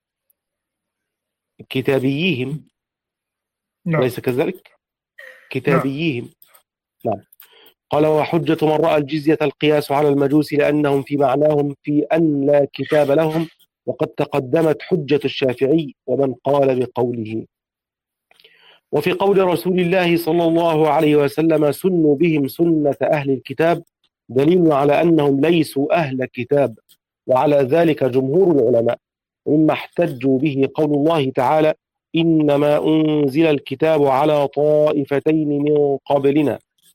كتابيهم نعم. ليس كذلك؟ كتابيهم. نعم. قال وحجة من رأى الجزية القياس على المجوس، لأنهم في معناهم في أن لا كتاب لهم، وقد تقدمت حجة الشافعي ومن قال بقوله. وفي قول رسول الله صلى الله عليه وسلم سنوا بهم سنة أهل الكتاب، دليل على أنهم ليسوا أهل كتاب، وعلى ذلك جمهور العلماء، ومما احتجوا به قول الله تعالى إنما أنزل الكتاب على طائفتين من قبلنا،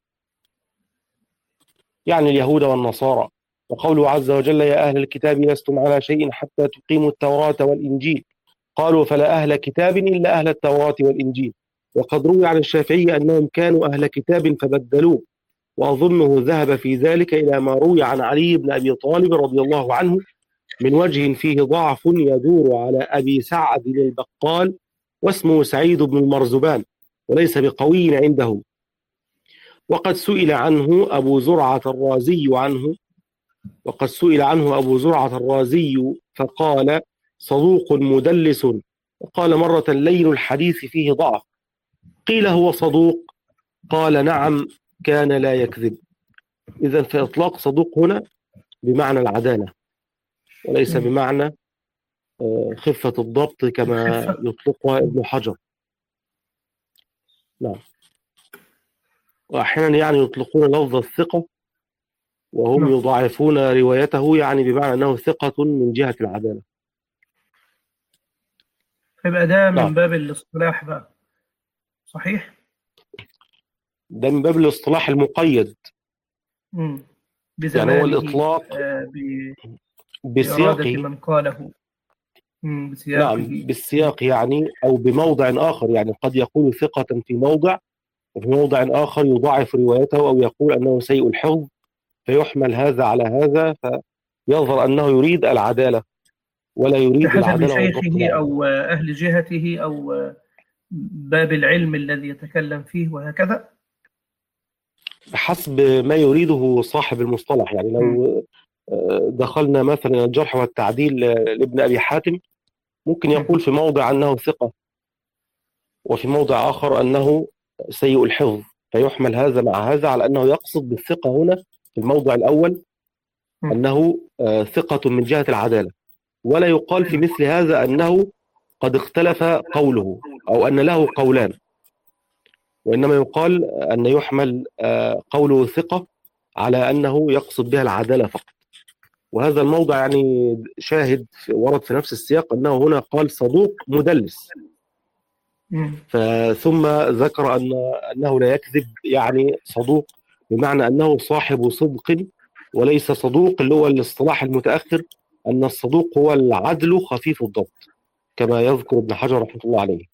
يعني اليهود والنصارى. وقوله عز وجل يا أهل الكتاب لستم على شيء حتى تقيموا التوراة والإنجيل، قالوا فلا أهل كتاب إلا أهل التوراة والإنجيل. وقد روي عن الشافعي أنهم كانوا أهل كتاب فبدلوه، وأظنه ذهب في ذلك إلى ما روي عن علي بن أبي طالب رضي الله عنه من وجه فيه ضعف يدور على أبي سعد البقال واسمه سعيد بن المرزبان، وليس بقوي عنده. وقد سئل عنه أبو زرعة الرازي عنه وقد سئل عنه أبو زرعة الرازي فقال صدوق مدلس، وقال مرة لين الحديث فيه ضعف. قيل هو صدوق؟ قال نعم كان لا يكذب. إذن فإطلاق صدوق هنا بمعنى العدالة، وليس بمعنى خفة الضبط كما يطلقها ابن حجر. نعم. وأحيانا يعني يطلقون لفظ الثقة وهم يضاعفون روايته، يعني بمعنى أنه ثقة من جهة العدالة. يبقى ده من نعم. باب الاصطلاح بقى، صحيح؟ ده من باب الاصطلاح المقيد. مم. يعني هو الإطلاق آه ب... بسياقه. من قاله. مم. بسياقه. نعم بالسياق يعني، أو بموضع آخر، يعني قد يقول ثقة في موضع، وفي موضع آخر يضاعف روايته أو يقول أنه سيء الحفظ، فيحمل هذا على هذا، فيظهر أنه يريد العدالة ولا يريد بحسب العدالة شيخه أو أهل جهته أو باب العلم الذي يتكلم فيه، وهكذا حسب ما يريده صاحب المصطلح. يعني لو دخلنا مثلا الجرح والتعديل لابن أبي حاتم، ممكن يقول في موضع أنه ثقة، وفي موضع آخر أنه سيء الحفظ، فيحمل هذا مع هذا على أنه يقصد بالثقة هنا في الموضع الأول أنه ثقة من جهة العدالة، ولا يقال في مثل هذا أنه قد اختلف قوله أو أن له قولان. وإنما يقال أن يحمل قوله ثقة على أنه يقصد بها العدالة فقط. وهذا الموضع يعني شاهد ورد في نفس السياق أنه هنا قال صدوق مدلس، ثم ذكر أن أنه لا يكذب، يعني صدوق بمعنى أنه صاحب صدق وليس صدوق اللي هو الاصطلاح المتأخر أن الصدوق هو العدل خفيف الضبط كما يذكر ابن حجر رحمه الله عليه.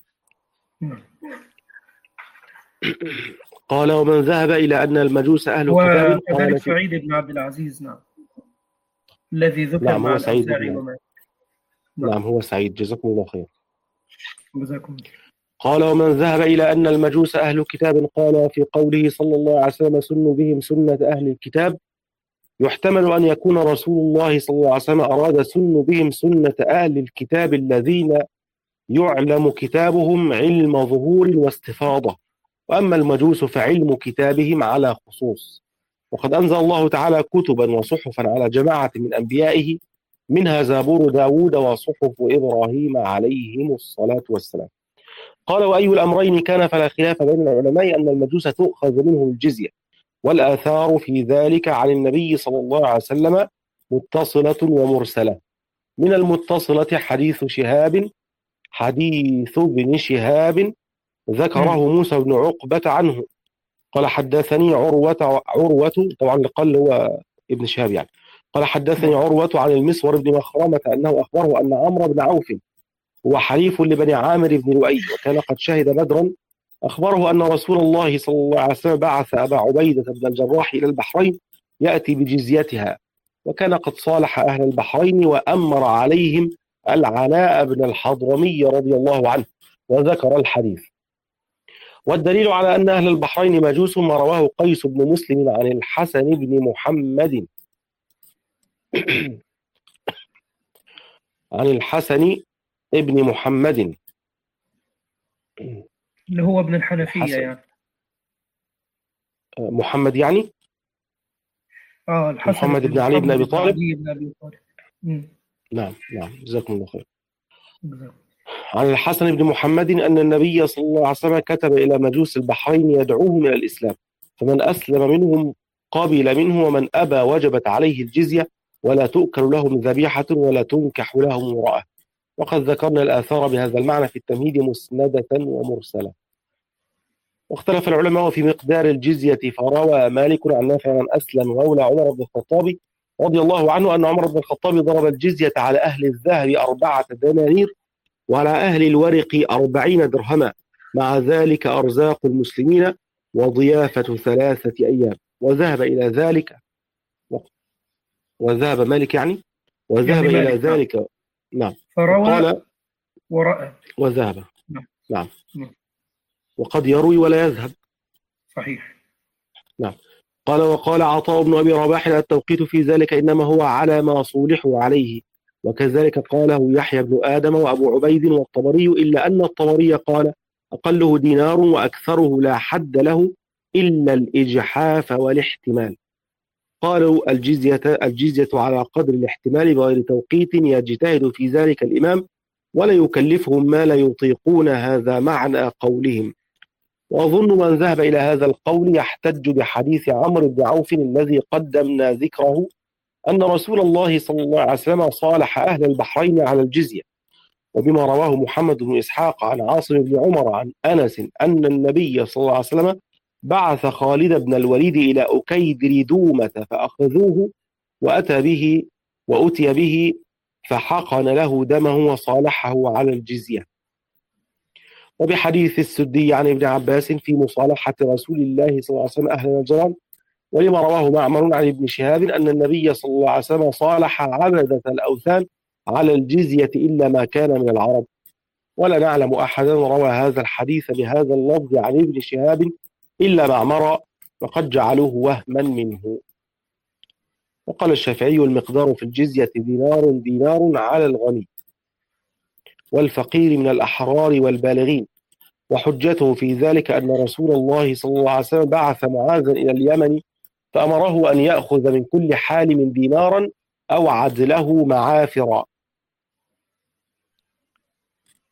قال ومن ذهب إلى أن المجوس أهل كتاب وكذلك سعيد بن عبد العزيز نعم الذي ذكر نعم مع هو سعيد الأوزاعي بن... وما نعم. نعم هو سعيد جزاكم الله خير. جزاكم. قال ومن ذهب إلى أن المجوس أهل كتاب قال في قوله صلى الله عليه وسلم سنوا بهم سنة أهل الكتاب، يحتمل أن يكون رسول الله صلى الله عليه وسلم أراد سنوا بهم سنة أهل الكتاب الذين يعلم كتابهم علم ظهور واستفاضة، وأما المجوس فعلم كتابهم على خصوص. وقد أنزل الله تعالى كتبا وصحفا على جماعة من أنبيائه منها زبور داود وصحف إبراهيم عليهم الصلاة والسلام. قال وأي الأمرين كان فلا خلاف بين العلماء أن المجوس تؤخذ منهم الجزية، والآثار في ذلك عن النبي صلى الله عليه وسلم متصلة ومرسلة. من المتصلة حديث شهاب حديث ابن شهاب ذكره موسى بن عقبة عنه قال حدثني عروة عروة طبعا قال هو ابن شهاب يعني قال حدثني عروة عن المسور بن مخرمة أنه أخبره أن عمرو بن عوف هو حليف لبني عامر بن لؤي وكان قد شهد بدرا، أخبره أن رسول الله صلى الله عليه وسلم بعث أبا عبيدة بن الجراح إلى البحرين يأتي بجزيتها، وكان قد صالح أهل البحرين وأمر عليهم العلاء بن الحضرمي رضي الله عنه، وذكر الحديث. والدليل على أن أهل البحرين مجوس ما رواه قيس بن مسلم عن الحسن بن محمد عن الحسن ابن محمد اللي هو ابن الحنفية يعني محمد يعني اه الحسن محمد بن علي بن أبي طالب. بن أبي طالب. نعم نعم جزاكم الله خير. بالضبط. عن الحسن بن محمد أن النبي صلى الله عليه وسلم كتب إلى مجوس البحرين يدعوهم إلى الإسلام، فمن أسلم منهم قبل منه ومن أبى وجبت عليه الجزية ولا تؤكل لهم ذبيحة ولا تنكح لهم امرأة. وقد ذكرنا الآثار بهذا المعنى في التمهيد مسندة ومرسلة. واختلف العلماء في مقدار الجزية، فروى مالك عن نافع عن أسلم مولى عمر بن الخطاب رضي الله عنه أن عمر بن الخطاب ضرب الجزية على أهل الذهب أربعة دنانير وعلى أهل الورق أربعين درهما، مع ذلك أرزاق المسلمين وضيافة ثلاثة أيام. وذهب إلى ذلك وذهب مالك يعني وذهب يعني إلى مالك. ذلك نعم فروى قال ورأى وذهب نعم. نعم نعم. وقد يروي ولا يذهب. صحيح. نعم. قال وقال عطاء بن أبي رباح التوقيت في ذلك إنما هو على ما صولحوا عليه، وكذلك قاله يحيى بن آدم وأبو عبيد والطبري، إلا أن الطبري قال أقله دينار وأكثره لا حد له إلا الإجحاف والاحتمال. قالوا الجزية, الجزية على قدر الاحتمال بغير توقيت يجتهد في ذلك الإمام ولا يكلفهم ما لا يطيقون، هذا معنى قولهم. وأظن من ذهب إلى هذا القول يحتج بحديث عمرو بن عوف الذي قدمنا ذكره أن رسول الله صلى الله عليه وسلم صالح أهل البحرين على الجزية، وبما رواه محمد بن إسحاق عن عاصم بن عمر عن أنس أن النبي صلى الله عليه وسلم بعث خالد بن الوليد إلى أكيدر دومة فأخذوه وأتى به وأتي به فحقن له دمه وصالحه على الجزية. وبحديث السدي عن ابن عباس في مصالحة رسول الله صلى الله عليه وسلم أهل نجران، ولما رواه معمر عن ابن شهاب أن النبي صلى الله عليه وسلم صالح عبدة الأوثان على الجزية إلا ما كان من العرب، ولا نعلم أحدا روى هذا الحديث بهذا اللفظ عن ابن شهاب إلا معمر، وقد جعلوه وهما منه. وقال الشافعي المقدار في الجزية دينار دينار على الغني والفقير من الأحرار والبالغين، وحجته في ذلك أن رسول الله صلى الله عليه وسلم بعث معاذا إلى اليمن فأمره أن يأخذ من كل حالم دينارا أو عدله معافرا.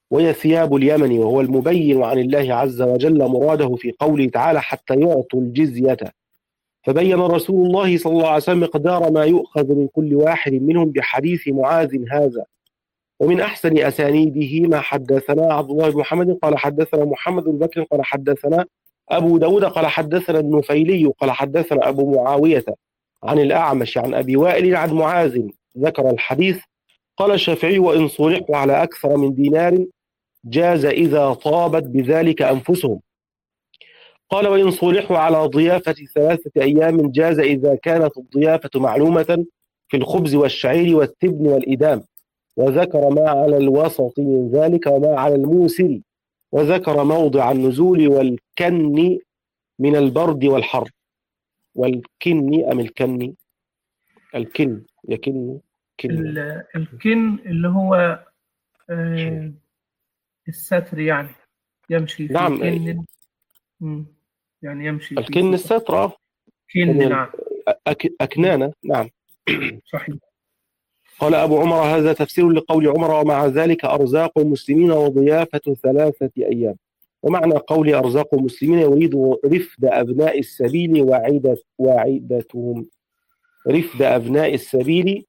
وهي ثياب اليمن، وهو المبين عن الله عز وجل مراده في قوله تعالى حتى يعطوا الجزية. فبين رسول الله صلى الله عليه وسلم مقدار ما يؤخذ من كل واحد منهم بحديث معاذ هذا. ومن أحسن أسانيده ما حدثنا عبد الله بن محمد قال حدثنا محمد بن بكر قال حدثنا أبو داود قال حدثنا النفيلي قال حدثنا أبو معاوية عن الأعمش عن أبي وائل عن معاذ ذكر الحديث. قال الشافعي وإن صلحوا على أكثر من دينار جاز إذا طابت بذلك أنفسهم. قال وإن صلحوا على ضيافة ثلاثة أيام جاز إذا كانت الضيافة معلومة في الخبز والشعير والتبن والإدام. وذكر ما على الوسط من ذلك وما على الموسر، وذكر موضع النزول والكن من البرد والحر. والكن أم الكن؟ الكن يكن كن. الكن اللي هو آه الستر، يعني يمشي في نعم. كن. مم. يعني يمشي في الكن الستر. كن. نعم. أك... أكنانة. نعم. صحيح. قال أبو عمر هذا تفسير لقول عمر ومع ذلك أرزاق المسلمين وضيافة ثلاثة أيام. ومعنى قول أرزاق المسلمين يريد رفد أبناء السبيل وعدة وعدتهم، رفد أبناء السبيل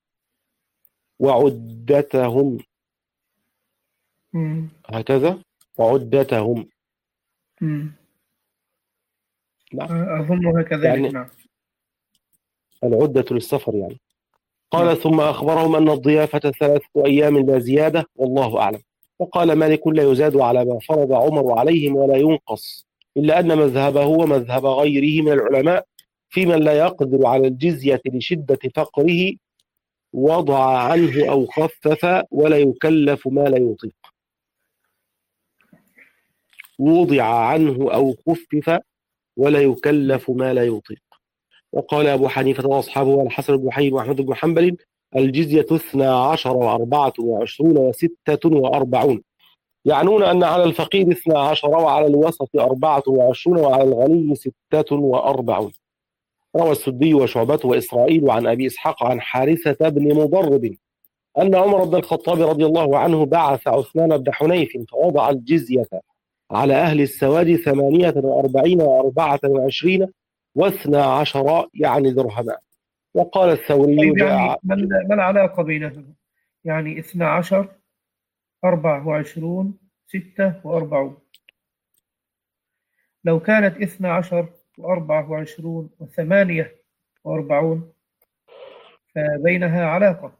وعدتهم. مم. هكذا وعدتهم. مم. نعم. أظنها كذلك. يعني نعم. العدة للسفر يعني. قال نعم. ثم أخبرهم أن الضيافة ثلاثة أيام لا زيادة والله أعلم. وقال مالك لا يزاد على ما فرض عمر عليهم ولا ينقص، إلا أن مذهبه ومذهب غيره من العلماء في من لا يقدر على الجزية لشدة فقره وضع عنه أو خفف ولا يكلف ما لا يطيق. وضع عنه أو خفف ولا يكلف ما لا يطيق. وقال أبو حنيفة وأصحابه والحسن بن حي وأحمد بن حنبل الجزية اثنا عشر وأربعة وعشرون وستة وأربعون، يعنون أن على الفقير اثنا عشر وعلى الوسط أربعة وعشرون وعلى الغني ستة وأربعون. روى السدي وشعبة وإسرائيل عن أبي إسحاق عن حارثة بن مضرب أن عمر بن الخطاب رضي الله عنه بعث عثمان بن حنيف فوضع الجزية على أهل السواد ثمانية وأربعين وأربعة وعشرين واثنى عشر يعني درهما. وقال الثوري طيب يعني ما العلاقة بينهما؟ يعني اثنى عشر أربعة وعشرون ستة وأربعون. لو كانت اثنى عشر وأربعة وعشرون وثمانية وأربعون فبينها علاقة.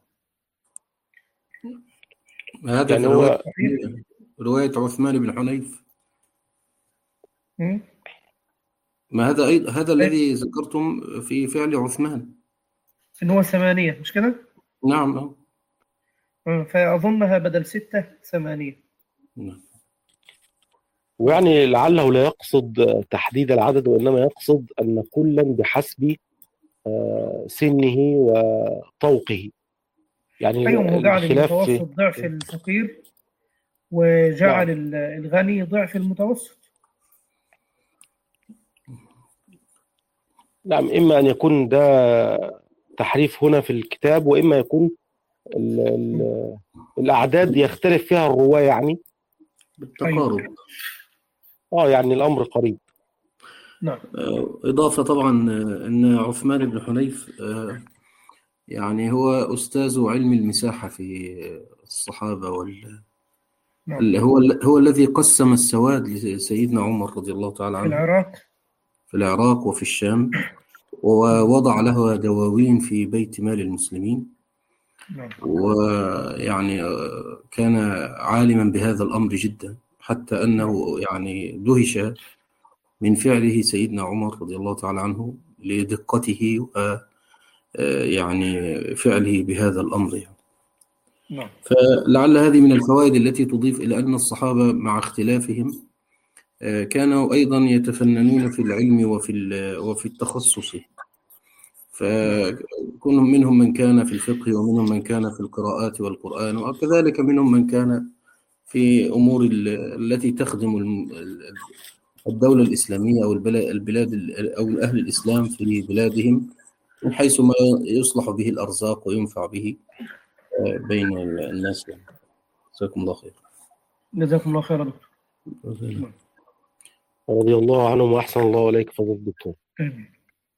هذا يعني هو رواية عثمان بن حنيف. م? ما هذا أيضا هذا الذي ذكرتم في فعل عثمان إن هو ثمانية، مش كده؟ نعم. فأظنها بدل ستة ثمانية. نعم. ويعني لعله لا يقصد تحديد العدد، وإنما يقصد أن كلا بحسب سنه وطوقه. يعني أيوة، هو جعل المتوسط في... ضعف الفقير وجعل نعم. الغني ضعف المتوسط. نعم. إما أن يكون ده تحريف هنا في الكتاب، وإما يكون ال ال الأعداد يختلف فيها الرواة يعني بالتقارب. آه يعني الأمر قريب. نعم. إضافة طبعا أن عثمان بن حنيف يعني هو أستاذ علم المساحة في الصحابة وال نعم. هو هو الذي قسم السواد لسيدنا عمر رضي الله تعالى عنه في العراق في العراق وفي الشام، ووضع له دواوين في بيت مال المسلمين. نعم. ويعني كان عالما بهذا الأمر جدا، حتى أنه يعني دهش من فعله سيدنا عمر رضي الله تعالى عنه لدقته و يعني فعله بهذا الأمر يعني. نعم. فلعل هذه من الفوائد التي تضيف إلى أن الصحابة مع اختلافهم كانوا أيضا يتفننون في العلم وفي وفي التخصص، فكل منهم من كان في الفقه ومنهم من كان في القراءات والقرآن، وكذلك منهم من كان في أمور التي تخدم الدولة الإسلامية أو البلاد أو أهل الإسلام في بلادهم، من حيث ما يصلح به الأرزاق وينفع به بين الناس. جزاكم الله خير. جزاكم الله خير يا دكتور. رضي الله عنهم وأحسن الله إليك فضل الدكتور. آمين.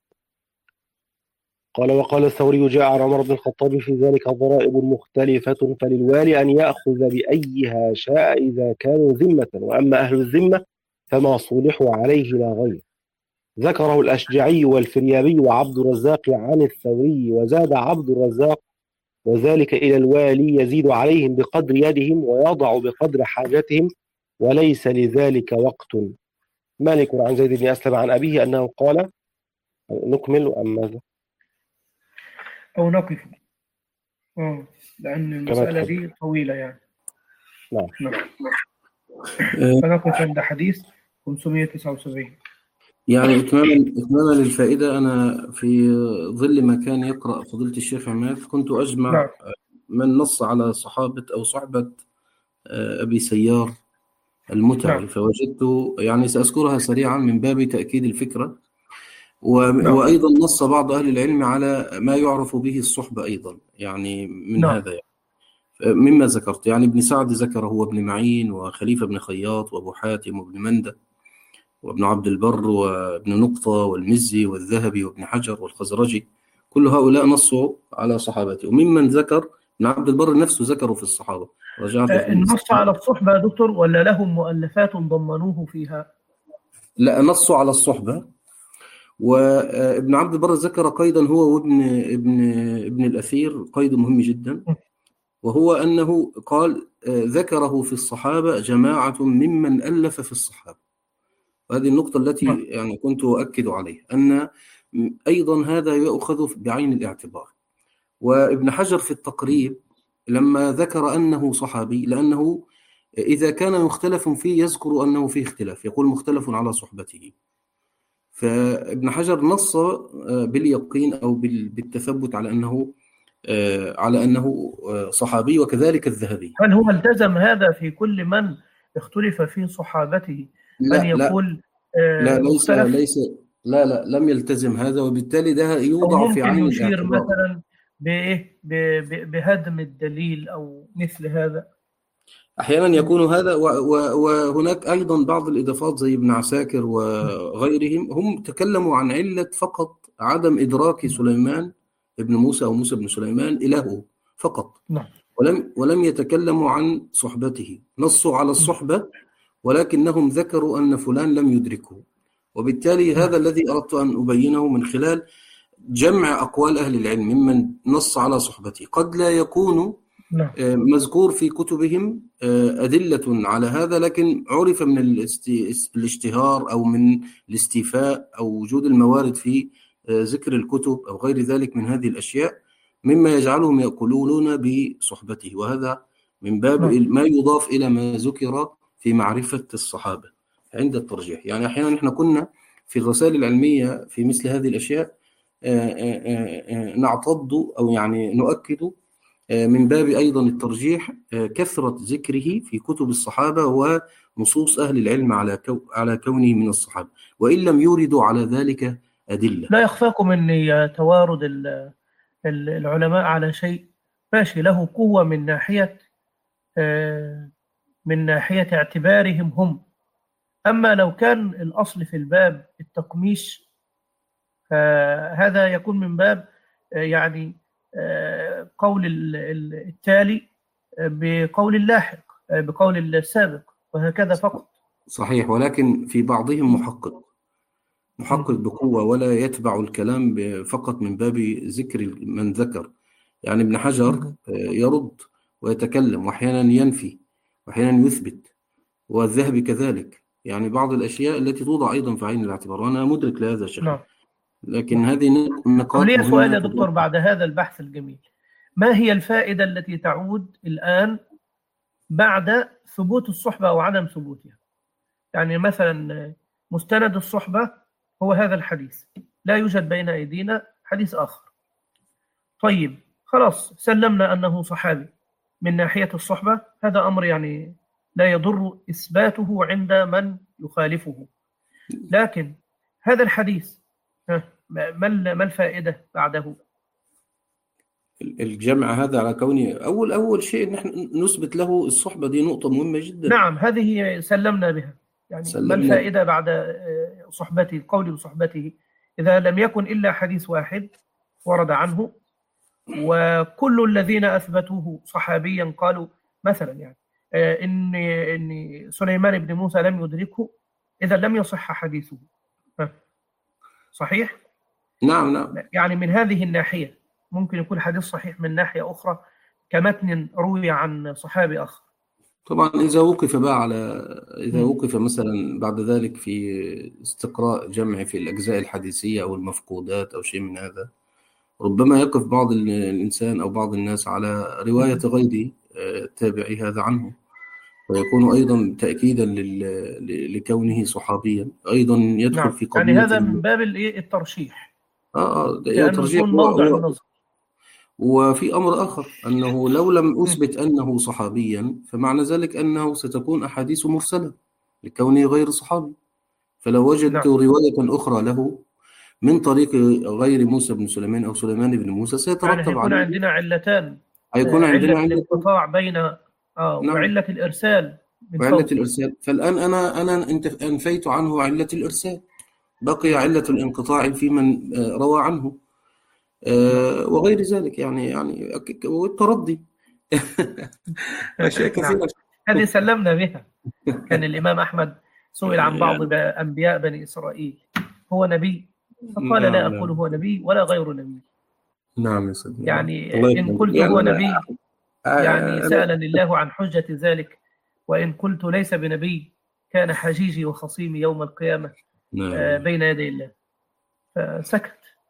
قال وقال الثوري جاء عن عمر بن الخطاب في ذلك ضرائب مختلفة فللوالي أن يأخذ بأيها شاء إذا كانوا ذمة، وأما أهل الذمة فما صولحوا عليه لا غير. ذكره الأشجعي والفريابي وعبد الرزاق عن الثوري، وزاد عبد الرزاق وذلك إلى الوالي يزيد عليهم بقدر يدهم ويضع بقدر حاجتهم وليس لذلك وقت. مالك عن زيد بن أسلم عن أبيه أنه قال. نكمل أم ماذا؟ أو نقف آه لأن المسألة دي طويلة يعني. نعم. نعم. فنقف عند حديث خمسمائة وتسعة وسبعين. يعني إكمالا إكمالا للفائدة، أنا في ظل ما كان يقرأ فضيلة الشيخ عماد كنت أجمع نعم. من نص على صحابة أو صحبة أبي سيار المتعي. نعم. فوجدت يعني سأذكرها سريعا من باب تأكيد الفكرة، و... نعم. وأيضا نص بعض أهل العلم على ما يعرف به الصحبة أيضا، يعني من نعم. هذا يعني مما ذكرت، يعني ابن سعد ذكره هو ابن معين وخليفة بن خياط وأبو حاتم وابن مندة وابن عبد البر وابن نقطة والمزي والذهبي وابن حجر والخزرجي، كل هؤلاء نصوا على صحابته. وممن ذكر ابن عبد البر نفسه ذكره في الصحابة. رجعت النص على الصحبة يا دكتور ولا لهم مؤلفات ضمنوه فيها؟ لا، نصوا على الصحبة. وابن عبد البر ذكر قيدا هو وابن ابن ابن الأثير قيد مهم جدا، وهو أنه قال ذكره في الصحابة جماعة ممن ألف في الصحابة. وهذه النقطة التي يعني كنت أؤكد عليها، أن أيضا هذا يؤخذ بعين الاعتبار. وابن حجر في التقريب لما ذكر أنه صحابي، لأنه إذا كان مختلف فيه يذكر أنه فيه اختلاف، يقول مختلف على صحبته. فابن حجر نص باليقين أو بالتثبت على أنه على أنه صحابي، وكذلك الذهبي. هل هو التزم هذا في كل من اختلف في صحابته لا أن يقول لا, لا ليس ليس لا لا لم يلتزم هذا، وبالتالي ده يوضع في عين يشير الاعتبار مثلا بإيه بهدم الدليل أو مثل هذا. أحيانا يكون هذا، وهناك أيضا بعض الإضافات زي ابن عساكر وغيرهم، هم تكلموا عن علة فقط عدم إدراك سليمان ابن موسى أو موسى بن سليمان إلهه فقط. نعم. ولم ولم يتكلموا عن صحبته، نصوا على الصحبة ولكنهم ذكروا أن فلان لم يدركه. وبالتالي هذا الذي أردت أن أبينه من خلال جمع أقوال أهل العلم ممن نص على صحبته. قد لا يكون مذكور في كتبهم أدلة على هذا، لكن عرف من الاشتهار أو من الاستيفاء أو وجود الموارد في ذكر الكتب أو غير ذلك من هذه الأشياء مما يجعلهم يقولون بصحبته. وهذا من باب ما يضاف إلى ما ذكر في معرفة الصحابة عند الترجيح. يعني أحيانا نحن كنا في الرسائل العلمية في مثل هذه الأشياء نعتض أو يعني نؤكد من باب أيضا الترجيح كثرة ذكره في كتب الصحابة ونصوص أهل العلم على على كونه من الصحابة، وإن لم يوردوا على ذلك أدلة. لا يخفاكم أن توارد العلماء على شيء ماشي له قوة من ناحية من ناحية اعتبارهم هم، أما لو كان الأصل في الباب التقميش فهذا يكون من باب يعني قول التالي بقول اللاحق بقول السابق وهكذا فقط. صحيح، ولكن في بعضهم محقق محقق بقوة ولا يتبع الكلام فقط من باب ذكر من ذكر. يعني ابن حجر يرد ويتكلم وأحيانا ينفي وأحيانا يثبت، والذهبي كذلك. يعني بعض الأشياء التي توضع أيضا في عين الاعتبار، وأنا مدرك لهذا الشيء. نعم. لكن نعم. هذه نقاط لي سؤال يا دكتور بعد هذا البحث الجميل، ما هي الفائدة التي تعود الآن بعد ثبوت الصحبة أو عدم ثبوتها؟ يعني مثلا مستند الصحبة هو هذا الحديث، لا يوجد بين أيدينا حديث آخر. طيب خلاص سلمنا أنه صحابي من ناحية الصحبة، هذا أمر يعني لا يضر إثباته عند من يخالفه. لكن هذا الحديث ما ما الفائدة بعده؟ الجمع هذا على كونه أول أول شيء نحن نثبت له الصحبة، دي نقطة مهمة جدا. نعم، هذه سلمنا بها. يعني ما سلمنا الفائدة بعد آه، صحبته، قول بصحبته، إذا لم يكن إلا حديث واحد ورد عنه، وكل الذين أثبتوه صحابيا قالوا مثلا يعني آه، إن إن سليمان بن موسى لم يدركه، إذا لم يصح حديثه. ها، صحيح؟ نعم نعم يعني من هذه الناحية ممكن يكون حديث صحيح من ناحية أخرى كمتن روي عن صحابي آخر. طبعا إذا وقف بقى على إذا مم. وقف مثلا بعد ذلك في استقراء جمع في الأجزاء الحديثية أو المفقودات أو شيء من هذا، ربما يقف بعض ال- الإنسان أو بعض الناس على رواية غير آه، تابعي هذا عنه، ويكون أيضا تأكيدا لل- ل- لكونه صحابيا، أيضا يدخل نعم، في يعني قضية هذا من ال- باب الإيه الترشيح، آه آه ده لأنه ترجيح. يكون و- موضع و- النظر. وفي أمر آخر أنه لو لم مم. أثبت أنه صحابيا فمعنى ذلك أنه ستكون أحاديث مرسلة لكونه غير صحابي. فلو وجدت نعم، رواية أخرى له من طريق غير موسى بن سليمان أو سليمان بن موسى يعني سيترتب هيكون عليه، عندنا علتان، هيكون آه، علة عندنا علة. الانقطاع بين آه نعم، وعلة الإرسال من وعلة فوق. الإرسال. فالآن أنا أنا انت- أنفيت عنه علة الإرسال، بقي نعم، علة الانقطاع في من آه، روى عنه، نعم. آه، وغير ذلك يعني يعني أك- والتردي أشياء نعم، كثيرة. هذه سلمنا بها. كان الإمام أحمد سئل عن بعض ب- يعني أنبياء بني إسرائيل، هو نبي؟ فقال لا نعم أقول نعم هو نبي ولا غير نبي. نعم يا سيدنا، نعم. يعني الله إن يكرمك. قلت يعني هو أنا نبي يعني آه، أنا سألني الله عن حجة ذلك، وإن قلت ليس بنبي كان حجيجي وخصيمي يوم القيامة آه، نعم. بين يدي الله. فسكت.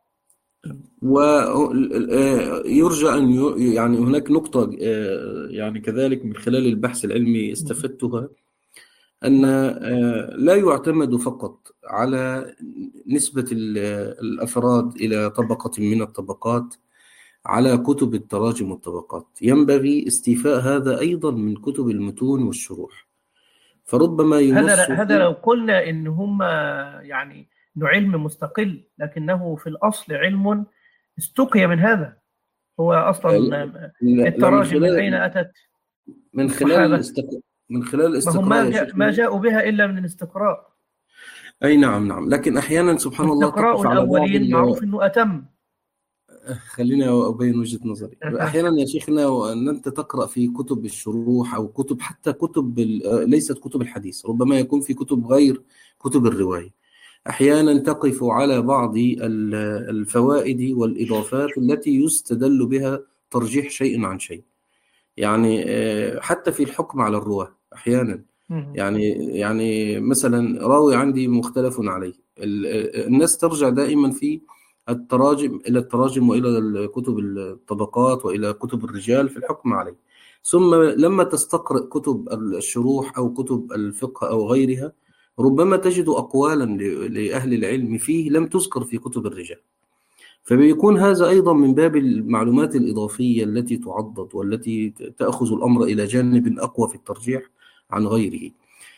ويرجى أن ي- يعني هناك نقطة آه، يعني كذلك من خلال البحث العلمي استفدتها، أن آه، لا يعتمد فقط على نسبة ال- الأفراد إلى طبقة من الطبقات على كتب التراجم والطبقات، ينبغي استيفاء هذا أيضا من كتب المتون والشروح، فربما هذا ينص هذا في لو قلنا إن هم يعني إنه علم مستقل، لكنه في الأصل علم استقي من هذا. هو أصلا لا لا، من التراجم من خلال أين أتت؟ من خلال الصحابة الاستق... من خلال ما هم الاستقراء ما يا جاء ما شيخنا. جاءوا بها إلا من الاستقراء. أي نعم نعم، لكن أحيانا سبحان الله واستقراء تقف على بعض الأولين ال... معروف إنه أتم. خليني أبين وجهة نظري. أحيانا يا شيخنا أن أنت تقرأ في كتب الشروح أو كتب حتى كتب ال... ليست كتب الحديث، ربما يكون في كتب غير كتب الرواية، أحيانا تقف على بعض ال- الفوائد والإضافات التي يستدل بها ترجيح شيء عن شيء، يعني آه، حتى في الحكم على الرواة أحيانا، يعني يعني مثلا راوي عندي مختلف عليه، ال- الناس ترجع دائما في التراجم إلى التراجم وإلى كتب الطبقات وإلى كتب الرجال في الحكم عليه، ثم لما تستقرأ كتب الشروح أو كتب الفقه أو غيرها ربما تجد أقوالا ل- لأهل العلم فيه لم تذكر في كتب الرجال، فبيكون هذا أيضا من باب المعلومات الإضافية التي تعضد والتي تأخذ الأمر إلى جانب أقوى في الترجيح عن غيره.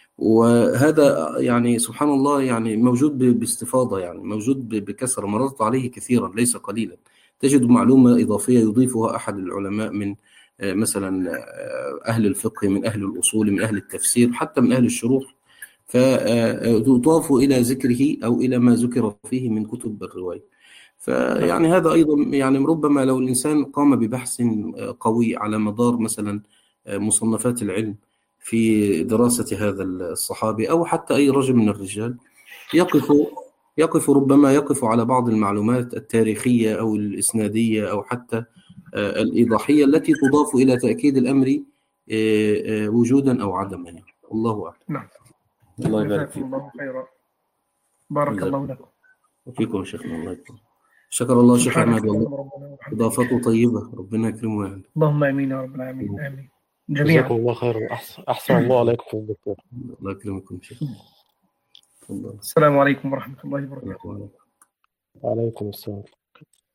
وهذا يعني سبحان الله يعني موجود ب- باستفاضة، يعني موجود ب- بكثرة، مررت عليه كثيرا ليس قليلا، تجد معلومة إضافية يضيفها أحد العلماء من آه، مثلا آه، أهل الفقه، من أهل الأصول، من أهل التفسير، حتى من أهل الشروح، فتضاف إلى ذكره أو إلى ما ذكر فيه من كتب الرواية. فيعني هذا أيضا يعني ربما لو الإنسان قام ببحث قوي على مدار مثلا مصنفات العلم في دراسة هذا الصحابي أو حتى أي رجل من الرجال، يقف يقف ربما يقف على بعض المعلومات التاريخية أو الإسنادية أو حتى الإيضاحية التي تضاف إلى تأكيد الأمر وجودا أو عدما، يعني الله أعلم. نعم. الله يبارك جزاكم فيك. الله خيرا. بارك الله لكم. وفيكم شيخنا، الله يكرمك. شكر الله شيخ سبحانك أحمد، اللهم والله ربنا وبحمدك. إضافته طيبة، ربنا يكرمه يعني. اللهم آمين يا رب العالمين. آمين جزاكم جميعا. الله خيرا. أحسن, أحسن الله عليكم دكتور. الله يكرمكم شيخ. تفضل. السلام عليكم ورحمة الله وبركاته. السلام عليكم. وعليكم السلام.